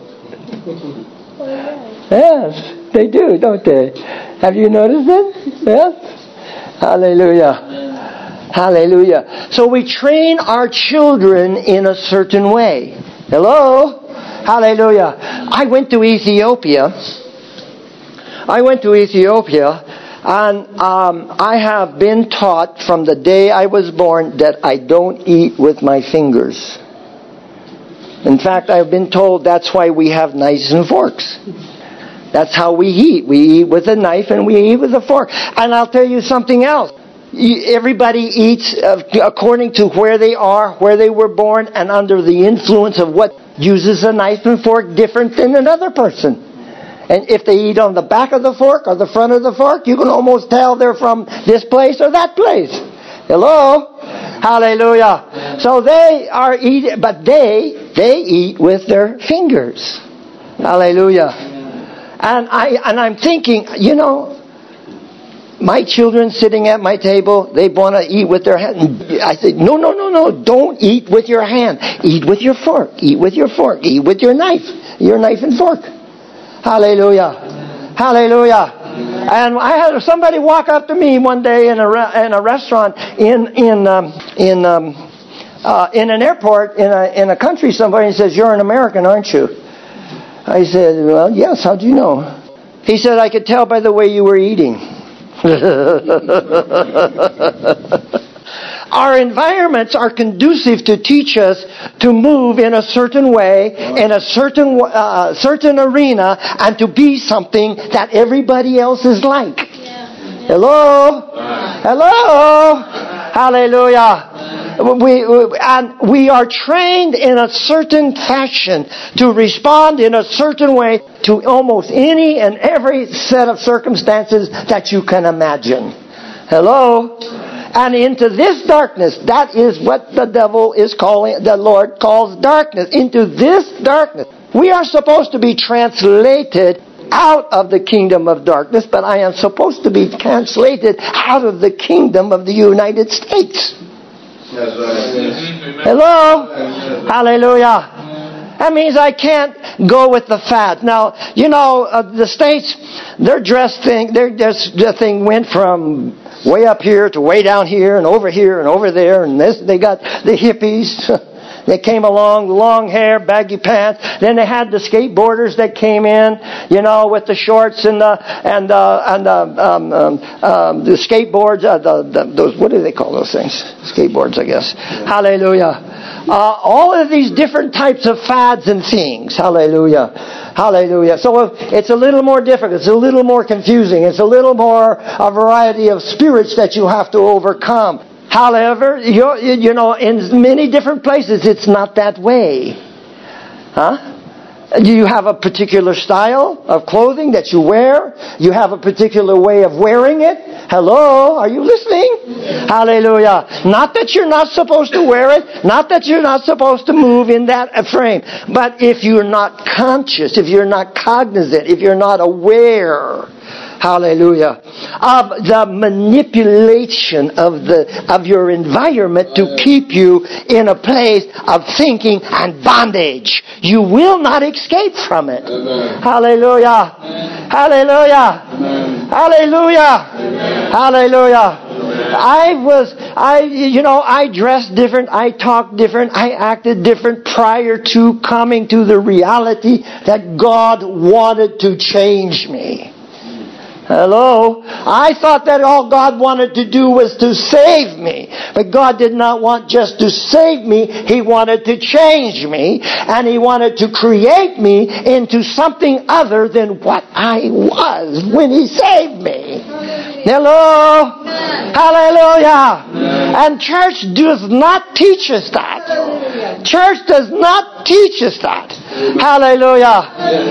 Yes, they do, don't they? Have you noticed it? Yes? Hallelujah. Hallelujah. So we train our children in a certain way. Hello? Hallelujah. I went to Ethiopia. I went to Ethiopia. And um, I have been taught from the day I was born that I don't eat with my fingers. In fact, I've been told that's why we have knives and forks. That's how we eat. We eat with a knife and we eat with a fork. And I'll tell you something else. Everybody eats according to where they are, where they were born, and under the influence of what uses a knife and fork different than another person. And if they eat on the back of the fork or the front of the fork, you can almost tell they're from this place or that place. Hello? Hallelujah. So they are eating, but they, they eat with their fingers. Hallelujah. And I, and I'm thinking, you know, my children sitting at my table, they want to eat with their hand. I said, no, no, no, no, don't eat with your hand. Eat with your fork. Eat with your fork. Eat with your knife. Your knife and fork. Hallelujah. Hallelujah. And I had somebody walk up to me one day in a re- in a restaurant in in um, in um, uh, in an airport in a in a country somewhere, and he says, "You're an American, aren't you?" I said, "Well, yes. How'd you know?" He said, "I could tell by the way you were eating." Our environments are conducive to teach us to move in a certain way, in a certain uh, certain arena, and to be something that everybody else is like. Hello? Hello? Hallelujah. We, we, and we are trained in a certain fashion to respond in a certain way to almost any and every set of circumstances that you can imagine. Hello? And into this darkness, that is what the devil is calling, the Lord calls darkness. Into this darkness. We are supposed to be translated out of the kingdom of darkness, but I am supposed to be translated out of the kingdom of the United States. That's right. Hello? Hallelujah. That means I can't go with the fad. Now, you know, uh, the States, their dress thing, their, their, their thing went from way up here to way down here and over here and over there. And this, they got the hippies. They came along, long hair, baggy pants. Then they had the skateboarders that came in, you know, with the shorts and the and the and the um, um, um, the skateboards. Uh, the, the those what do they call those things? Skateboards, I guess. Hallelujah. Uh, all of these different types of fads and things. Hallelujah. Hallelujah. So it's a little more difficult. It's a little more confusing. It's a little more a variety of spirits that you have to overcome. However, you're, you know, in many different places, it's not that way. Huh? You have a particular style of clothing that you wear. You have a particular way of wearing it. Hello? Are you listening? Hallelujah. Not that you're not supposed to wear it. Not that you're not supposed to move in that frame. But if you're not conscious, if you're not cognizant, if you're not aware, hallelujah, of the manipulation of the of your environment to keep you in a place of thinking and bondage, you will not escape from it. Amen. Hallelujah. Amen. Hallelujah. Amen. Hallelujah. Amen. Hallelujah. Amen. I was, I, you know, I dressed different, I talked different, I acted different prior to coming to the reality that God wanted to change me. Hello? I thought that all God wanted to do was to save me. But God did not want just to save me. He wanted to change me. And He wanted to create me into something other than what I was when He saved me. Hello? Hallelujah. And church does not teach us that. Church does not teach us that. Hallelujah.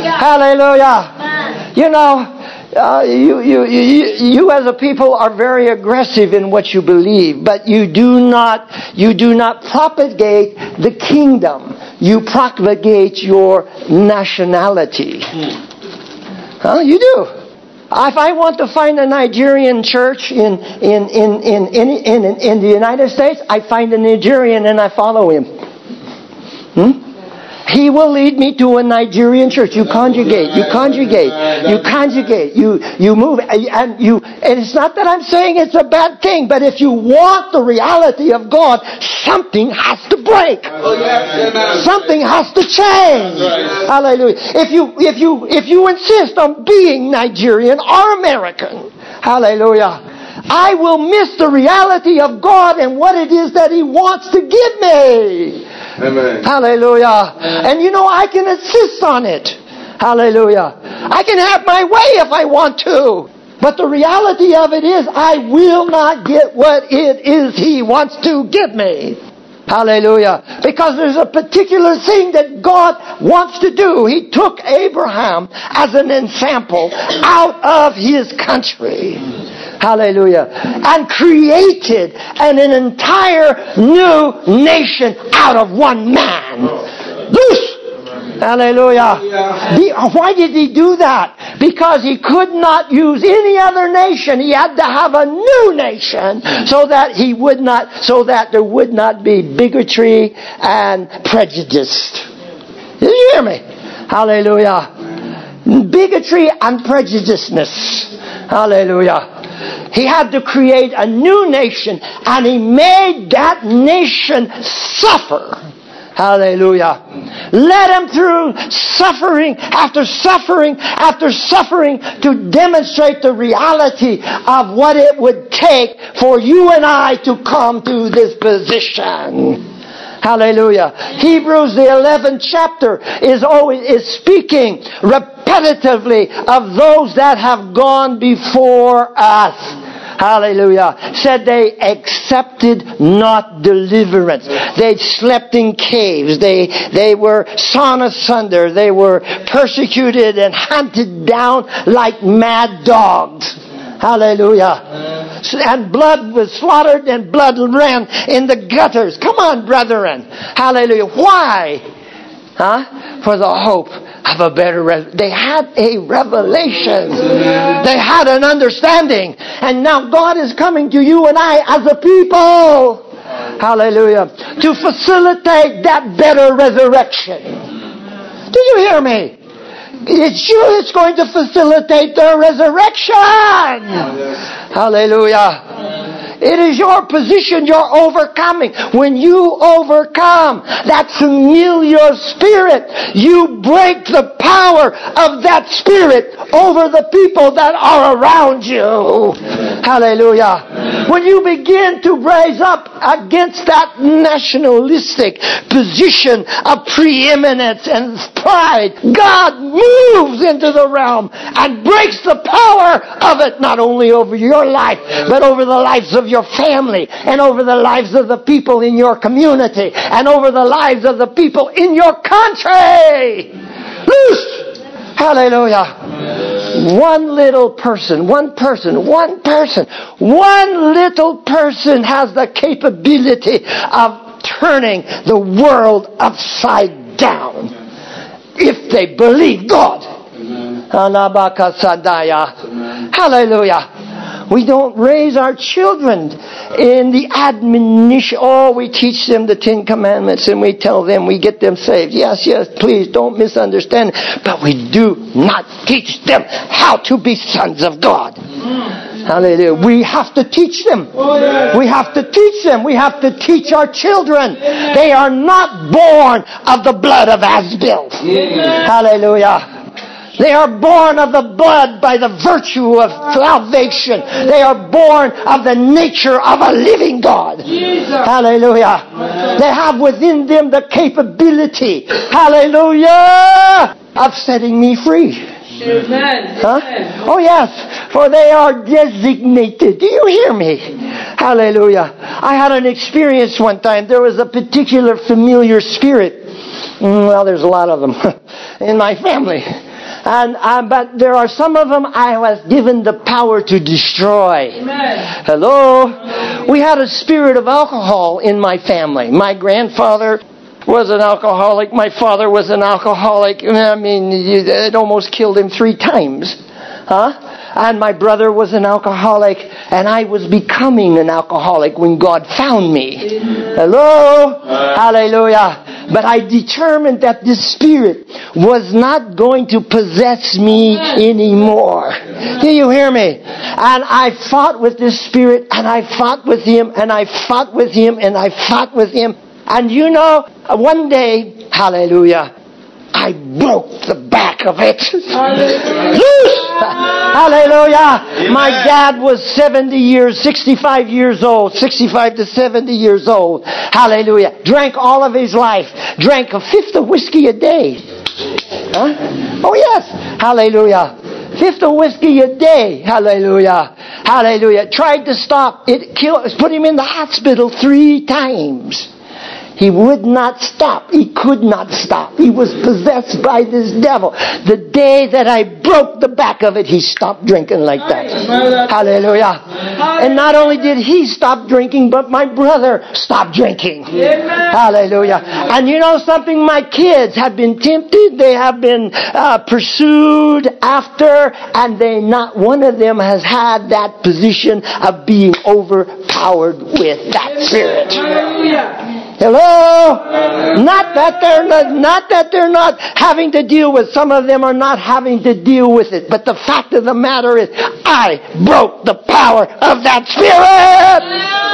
Hallelujah. You know, Uh, you, you, you, you as a people are very aggressive in what you believe, but you do not, you do not propagate the kingdom. You propagate your nationality. Huh? You do. If I want to find a Nigerian church in, in, in, in, in, in, in the United States, I find a Nigerian and I follow him. Hmm? He will lead me to a Nigerian church. You conjugate, you conjugate, you conjugate, you, you move, and you, and it's not that I'm saying it's a bad thing, but if you want the reality of God, something has to break. Something has to change. Hallelujah. If you, if you, if you insist on being Nigerian or American, hallelujah, I will miss the reality of God and what it is that He wants to give me. Amen. Hallelujah. And you know, I can insist on it. Hallelujah. I can have my way if I want to. But the reality of it is, I will not get what it is He wants to give me. Hallelujah. Because there's a particular thing that God wants to do. He took Abraham as an example out of his country. Hallelujah. And created an, an entire new nation out of one man. Loose. Hallelujah. The, why did He do that? Because He could not use any other nation. He had to have a new nation so that He would not, so that there would not be bigotry and prejudice. Did you hear me? Hallelujah. Bigotry and prejudiceness. Hallelujah. He had to create a new nation, and He made that nation suffer. Hallelujah. led him through suffering after suffering after suffering to demonstrate the reality of what it would take for you and I to come to this position. Hallelujah. Hebrews the eleventh chapter is always is speaking repetitively of those that have gone before us. Hallelujah. Said they accepted not deliverance. They slept in caves. They, they were sawn asunder. They were persecuted and hunted down like mad dogs. Hallelujah. And blood was slaughtered and blood ran in the gutters. Come on, brethren. Hallelujah. Why? Huh? For the hope of a better revelation. They had a revelation. They had an understanding. And now God is coming to you and I as a people. Hallelujah. To facilitate that better resurrection. Do you hear me? It's you that's going to facilitate the resurrection. Hallelujah. It is your position, you're overcoming. When you overcome that familiar spirit, you break the power of that spirit over the people that are around you. Hallelujah. When you begin to rise up against that nationalistic position of preeminence and pride, God moves into the realm and breaks the power of it, not only over your life, but over the lives of your family, and over the lives of the people in your community, and over the lives of the people in your country. Loose! Hallelujah. One little person, one person, one person, one little person has the capability of turning the world upside down. If they believe God. Hallelujah. We don't raise our children in the admonition. Oh, we teach them the Ten Commandments and we tell them, we get them saved. Yes, yes, please don't misunderstand. But we do not teach them how to be sons of God. Hallelujah. We have to teach them. We have to teach them. We have to teach our children. They are not born of the blood of Asbel. Hallelujah. They are born of the blood by the virtue of salvation. They are born of the nature of a living God. Jesus. Hallelujah. They have within them the capability, hallelujah, of setting me free. Amen. Huh? Oh yes, for they are designated. Do you hear me? Hallelujah. I had an experience one time. There was a particular familiar spirit. Well, there's a lot of them in my family. And uh, but there are some of them I was given the power to destroy. Amen. Hello? We had a spirit of alcohol in my family. My grandfather was an alcoholic. My father was an alcoholic. I mean, it almost killed him three times. Huh? And my brother was an alcoholic, and I was becoming an alcoholic when God found me. Hello? Hallelujah. But I determined that this spirit was not going to possess me anymore. Do you hear me? And I fought with this spirit, and I fought with him, and I fought with him, and I fought with him. And you know, one day, hallelujah, I broke the back of it. Loose! Hallelujah! Amen. My dad was seventy years, sixty-five years old, sixty-five to seventy years old. Hallelujah! Drank all of his life. Drank a fifth of whiskey a day. Huh? Oh yes! Hallelujah! Fifth of whiskey a day. Hallelujah! Hallelujah! Tried to stop. It killed. Put him in the hospital three times. He would not stop. He could not stop. He was possessed by this devil. The day that I broke the back of it, he stopped drinking like that. Hallelujah. And not only did he stop drinking, but my brother stopped drinking. Hallelujah. And you know something? My kids have been tempted. They have been uh, pursued after, and they not one of them has had that position of being overpowered with that spirit. Hallelujah. Hello? Not that they're not, not that they're not having to deal with. Some of them are not having to deal with it. But the fact of the matter is, I broke the power of that spirit.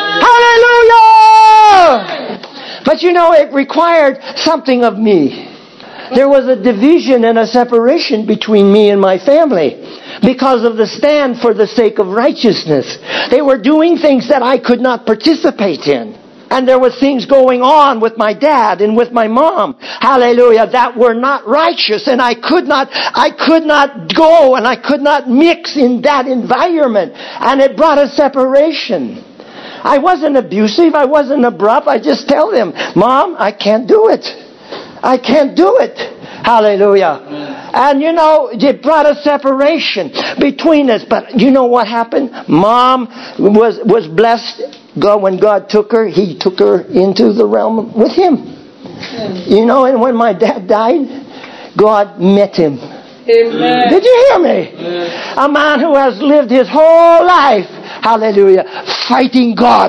Hallelujah! But you know, it required something of me. There was a division and a separation between me and my family because of the stand for the sake of righteousness. They were doing things that I could not participate in. And there was things going on with my dad and with my mom, hallelujah, that were not righteous. And I could not, I could not go and I could not mix in that environment. And it brought a separation. I wasn't abusive. I wasn't abrupt. I just tell them, Mom, I can't do it. I can't do it. Hallelujah. And you know, it brought a separation between us. But you know what happened? Mom was, was blessed. God, when God took her, He took her into the realm with Him. You know, and when my dad died, God met him. Amen. Did you hear me? Amen. A man who has lived his whole life, hallelujah, fighting God.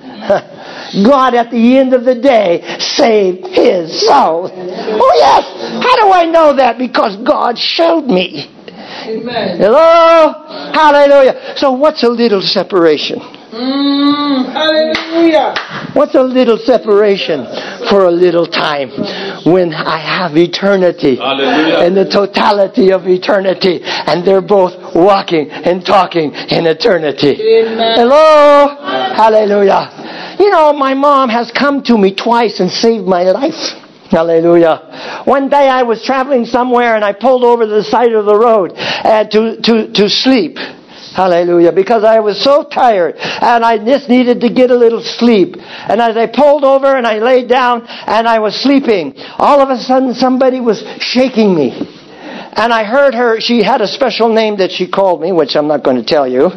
God at the end of the day saved his soul. Oh yes! How do I know that? Because God showed me. Amen. Hello? Hallelujah. So what's a little separation? Mm, hallelujah. What's a little separation for a little time when I have eternity and the totality of eternity and they're both walking and talking in eternity? Amen. Hello? Hallelujah. You know, my mom has come to me twice and saved my life. Hallelujah. One day I was traveling somewhere and I pulled over to the side of the road uh, to, to, to sleep. Hallelujah. Because I was so tired and I just needed to get a little sleep. And as I pulled over and I laid down and I was sleeping, all of a sudden somebody was shaking me. And I heard her, she had a special name that she called me, which I'm not going to tell you.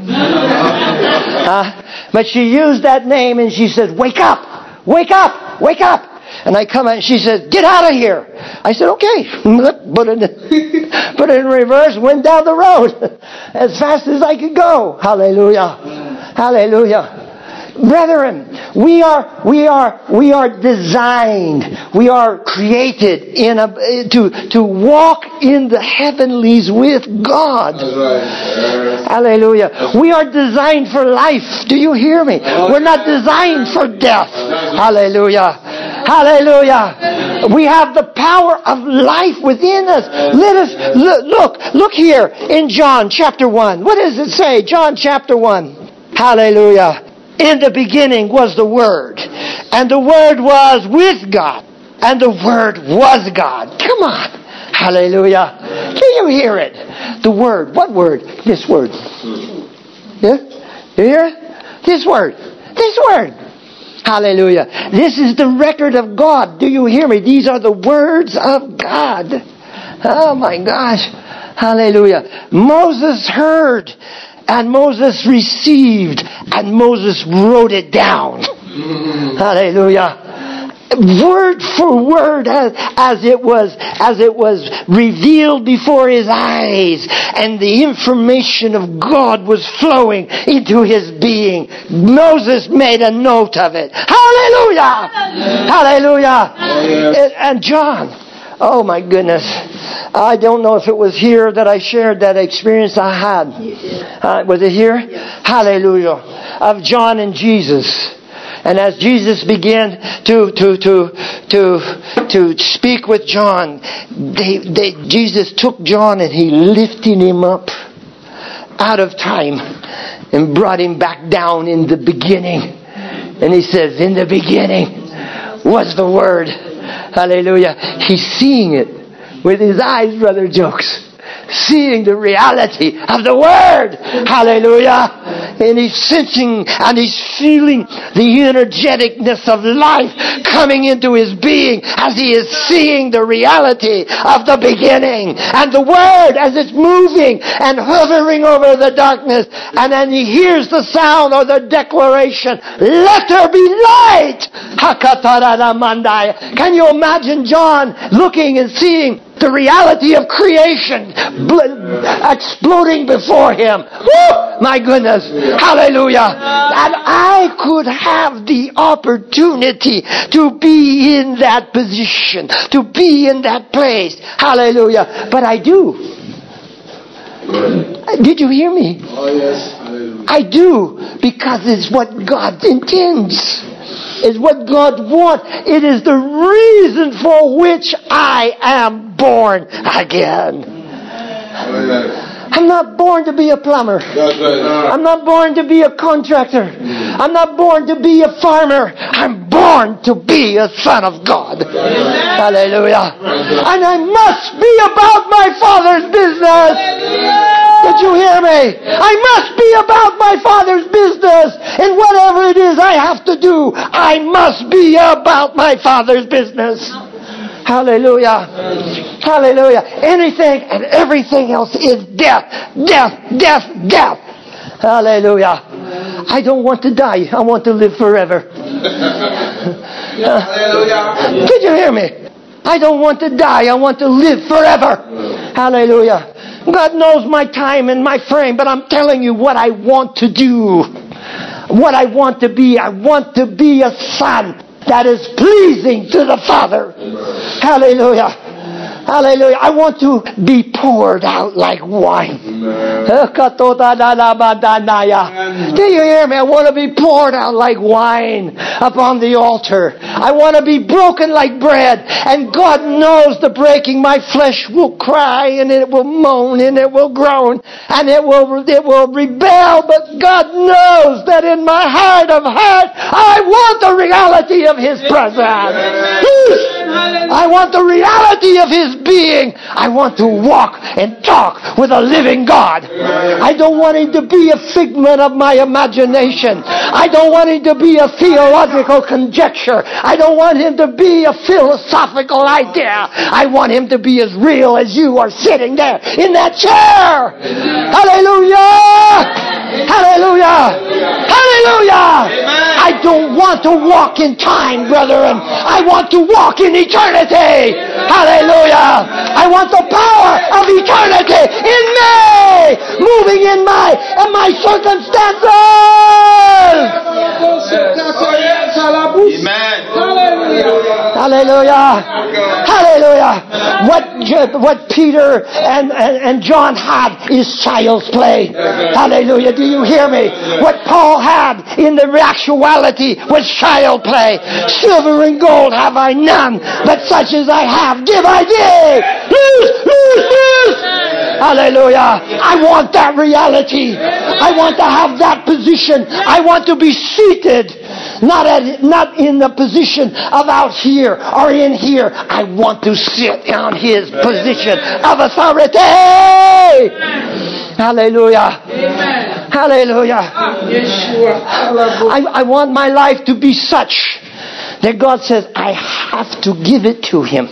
uh, but she used that name and she said, wake up, wake up, wake up. And I come out and she said, get out of here. I said, okay. Put it, put it in reverse, went down the road as fast as I could go. Hallelujah. Hallelujah. Brethren, we are, we are, we are designed, we are created in a, to, to walk in the heavenlies with God. That's right. Hallelujah. We are designed for life. Do you hear me? We're not designed for death. Hallelujah. Hallelujah. We have the power of life within us. Let us, look, look here in John chapter one. What does it say? John chapter one. Hallelujah. In the beginning was the Word, and the Word was with God, and the Word was God. Come on. Hallelujah. Can you hear it? The Word. What Word? This Word. Yeah? You hear it? This Word. This Word. Hallelujah. This is the record of God. Do you hear me? These are the words of God. Oh my gosh. Hallelujah. Moses heard. And Moses received, and Moses wrote it down. Mm-hmm. Hallelujah. Word for word, as, as it was, as it was revealed before his eyes, and the information of God was flowing into his being. Moses made a note of it. Hallelujah! Hallelujah! Hallelujah. And John. Oh my goodness. I don't know if it was here that I shared that experience I had. Uh, was it here? Yeah. Hallelujah. Of John and Jesus. And as Jesus began to to to to to speak with John, they, they, Jesus took John and he lifted him up out of time and brought him back down in the beginning. And he says, in the beginning was the Word. Hallelujah. He's seeing it with his eyes, Brother Jokes. Seeing the reality of the Word. Hallelujah. And he's sensing and he's feeling the energeticness of life coming into his being as he is seeing the reality of the beginning. And the Word as it's moving and hovering over the darkness. And then he hears the sound or the declaration, let there be light. Can you imagine John looking and seeing the reality of creation exploding before him? Woo! My goodness. Hallelujah. And I could have the opportunity to be in that position, to be in that place. Hallelujah. But I do. Did you hear me? Oh, yes. Hallelujah. I do, because it's what God intends. is what God wants. It is the reason for which I am born again. I'm not born to be a plumber. I'm not born to be a contractor. I'm not born to be a farmer. I'm born to be a son of God. Hallelujah. And I must be about my Father's business. Did you hear me? I must be about my Father's business. And whatever it is I have to do, I must be about my Father's business. Hallelujah. Hallelujah. Anything and everything else is death. Death, death, death. Hallelujah. I don't want to die. I want to live forever. uh, did you hear me? I don't want to die. I want to live forever. Hallelujah. God knows my time and my frame, but I'm telling you what I want to do. What I want to be. I want to be a son that is pleasing to the Father. Hallelujah. Hallelujah. I want to be poured out like wine. Do you hear me? I want to be poured out like wine upon the altar. I want to be broken like bread. And God knows the breaking. My flesh will cry and it will moan and it will groan and it will, it will rebel. But God knows that in my heart of hearts, I want the reality of His presence. I want the reality of His being. I want to walk and talk with a living God. I don't want Him to be a figment of my imagination. I don't want Him to be a theological conjecture. I don't want Him to be a philosophical idea. I want Him to be as real as you are sitting there in that chair. Hallelujah! Hallelujah! Hallelujah! I don't want to walk in time, brethren. I want to walk in eternity. Hallelujah! I want the power of eternity in me, moving in my in my circumstances. Amen. Hallelujah! Hallelujah! What what Peter and, and, and John had is child's play. Hallelujah! Do you hear me? What Paul had in the actuality was child play. Silver and gold have I none, but such as I have give I thee. Loose, loose, loose. Hallelujah. I want that reality. I want to have that position. I want to be seated. Not at, not in the position of out here or in here. I want to sit on His position of authority. Hallelujah. Amen. Hallelujah. Yeshua. I, I want my life to be such that God says, I have to give it to Him.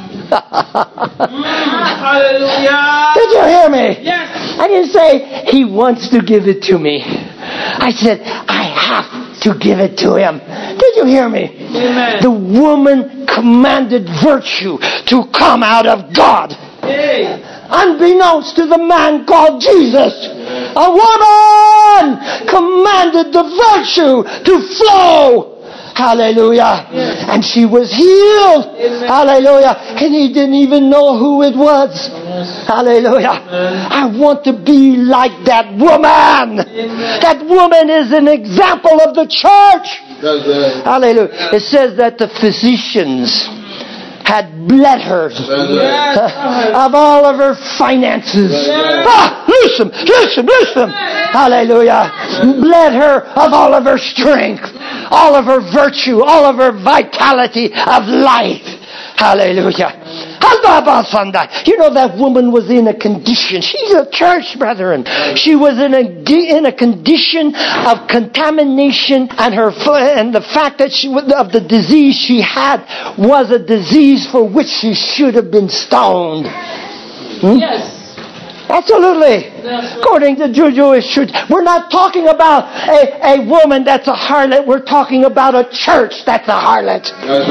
Hallelujah. Did you hear me? Yes. I didn't say He wants to give it to me. I said, I have to give it to Him. Did you hear me? Amen. The woman commanded virtue to come out of God. Hey. Unbeknownst to the man called Jesus, a woman commanded the virtue to flow. Hallelujah. Yes. And she was healed. Amen. Hallelujah. And he didn't even know who it was. Yes. Hallelujah. Amen. I want to be like that woman. Amen. That woman is an example of the church. Hallelujah. It says that the physicians had bled her Yes. of all of her finances. Yes. Ah, listen, listen, listen. Hallelujah. Bled her of all of her strength, all of her virtue, all of her vitality of life. Hallelujah. You know, that woman was in a condition. She's a church, brethren. She was in a in a condition of contamination, and her and the fact that she of the disease she had was a disease for which she should have been stoned. Hmm? Yes. Absolutely. According to Jewish truth. We're not talking about a, a woman that's a harlot. We're talking about a church that's a harlot.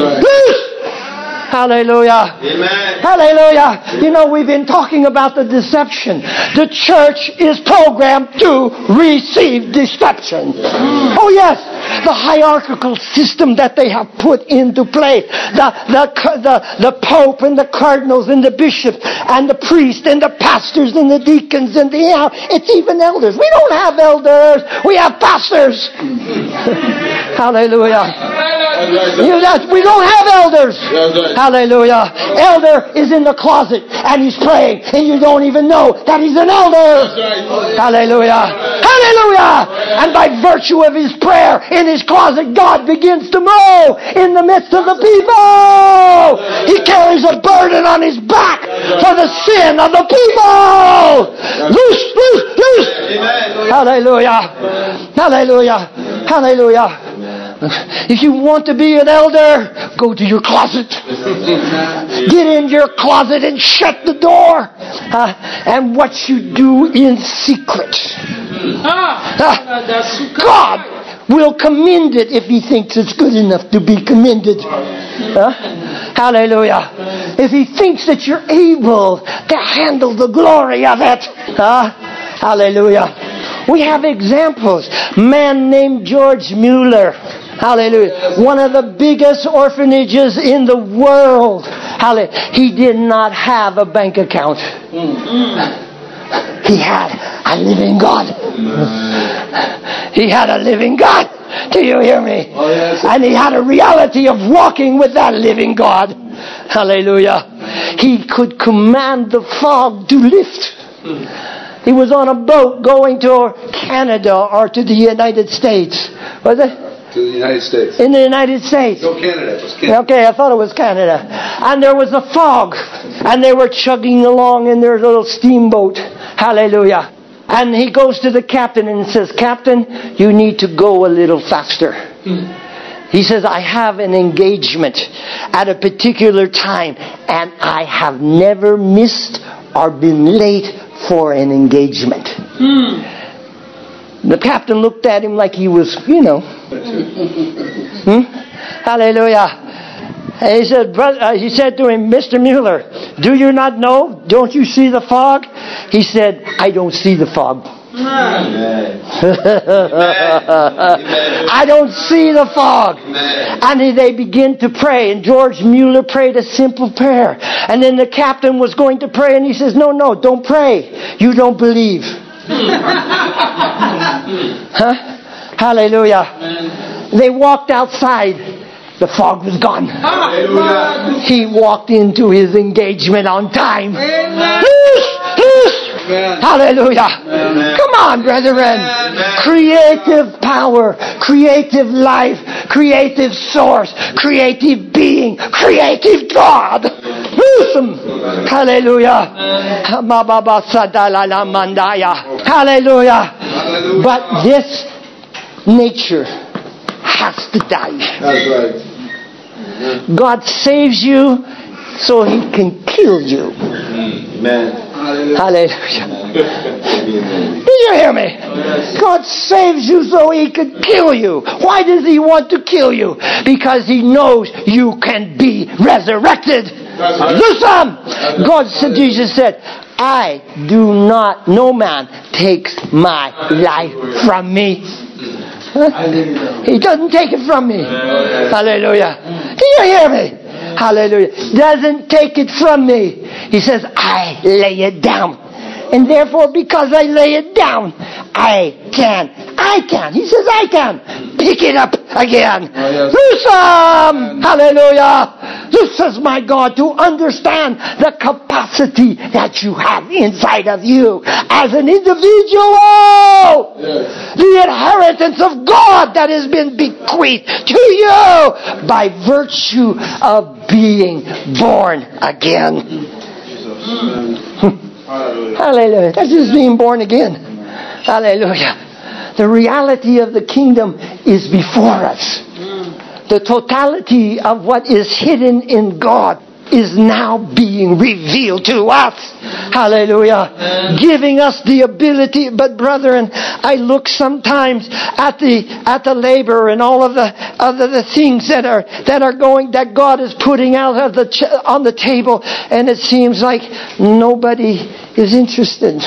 Hallelujah. Amen. Hallelujah. You know, we've been talking about the deception. The church is programmed to receive deception. Oh yes, the hierarchical system that they have put into place. The, the, the, the Pope and the cardinals and the bishops and the priests and the pastors and the deacons and the, you know, it's even elders. We don't have elders. We have pastors. Hallelujah. You, that's, we don't have elders. Hallelujah. Elder is in the closet and he's praying and you don't even know that he's an elder. Hallelujah. Hallelujah. And by virtue of his prayer in his closet, God begins to move in the midst of the people. He carries a burden on his back for the sin of the people. Loose, loose, loose. Hallelujah. Hallelujah. Hallelujah. If you want to be an elder, go to your closet. Get in your closet and shut the door. Uh, and what you do in secret. Uh, God will commend it if he thinks it's good enough to be commended. Uh, hallelujah. If he thinks that you're able to handle the glory of it. Uh, hallelujah. We have examples. A man named George Mueller. Hallelujah. One of the biggest orphanages in the world. Hallelujah. He did not have a bank account. He had a living God. He had a living God. Do you hear me? And he had a reality of walking with that living God. Hallelujah. He could command the fog to lift. He was on a boat going to Canada or to the United States. Was it? To the United States. In the United States. No, Canada. It was Canada. Okay, I thought it was Canada. And there was a fog. And they were chugging along in their little steamboat. Hallelujah. And he goes to the captain and says, Captain, you need to go a little faster. He says, I have an engagement at a particular time. And I have never missed or been late for an engagement. Hmm. The captain looked at him like he was, you know. hmm? Hallelujah. And he said, brother, uh, he said to him, Mister Mueller, do you not know? Don't you see the fog? He said, I don't see the fog. Amen. I don't see the fog. Amen. And they begin to pray. And George Mueller prayed a simple prayer. And then the captain was going to pray. And he says, no, no, don't pray. You don't believe. Huh? Hallelujah. Amen. They walked outside. The fog was gone. Hallelujah. He walked into his engagement on time. Amen. Amen. Hallelujah. Amen. Come on, brethren. Amen. Creative power, creative life, creative source, creative being, creative God. Awesome. Hallelujah. Hallelujah. But this nature has to die. That's right. God saves you so he can kill you. Amen. Hallelujah. Do you hear me? God saves you so he could kill you. Why does he want to kill you? Because he knows you can be resurrected. Listen! God said, Jesus said, I do not, no man takes my life from me. Huh? He doesn't take it from me. Hallelujah. Do you hear me? Hallelujah. Doesn't take it from me. He says, I lay it down. And therefore, because I lay it down, I can, I can, he says I can, pick it up again. Oh, yes. Awesome! Hallelujah! This is my God, to understand the capacity that you have inside of you as an individual. Yes. The inheritance of God that has been bequeathed to you by virtue of being born again. Hallelujah. Hallelujah. That's just being born again. Hallelujah. The reality of the kingdom is before us. The totality of what is hidden in God is now being revealed to us. Hallelujah. Amen. Giving us the ability. But brethren, I look sometimes at the at the labor and all of the other the things that are that are going that God is putting out of the ch- on the table, and it seems like nobody is interested.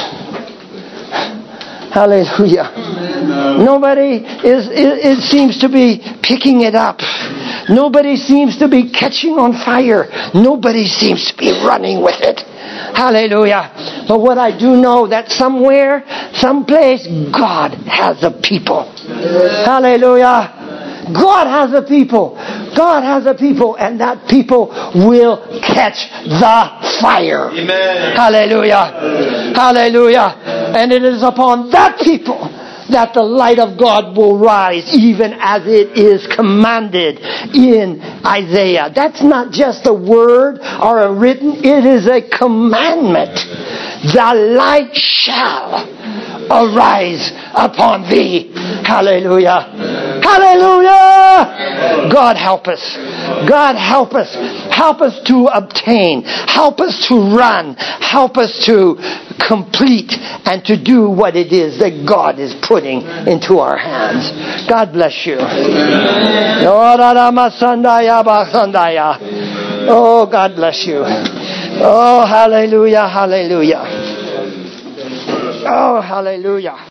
Hallelujah. Amen. Nobody is it, it seems to be picking it up. Nobody seems to be catching on fire. Nobody seems to be running with it. Hallelujah. But what I do know, that somewhere, someplace, God has a people. Hallelujah. God has a people God has a people, and that people will catch the fire. Amen. Hallelujah. Hallelujah. And it is upon that people that the light of God will rise, even as it is commanded in Isaiah. That's not just a word or a written, it is a commandment. The light shall arise upon thee. Hallelujah. Hallelujah. God help us. God help us. Help us to obtain. Help us to run. Help us to complete and to do what it is that God is putting into our hands. God bless you. Oh, God bless you. Oh, hallelujah, hallelujah. Oh, hallelujah.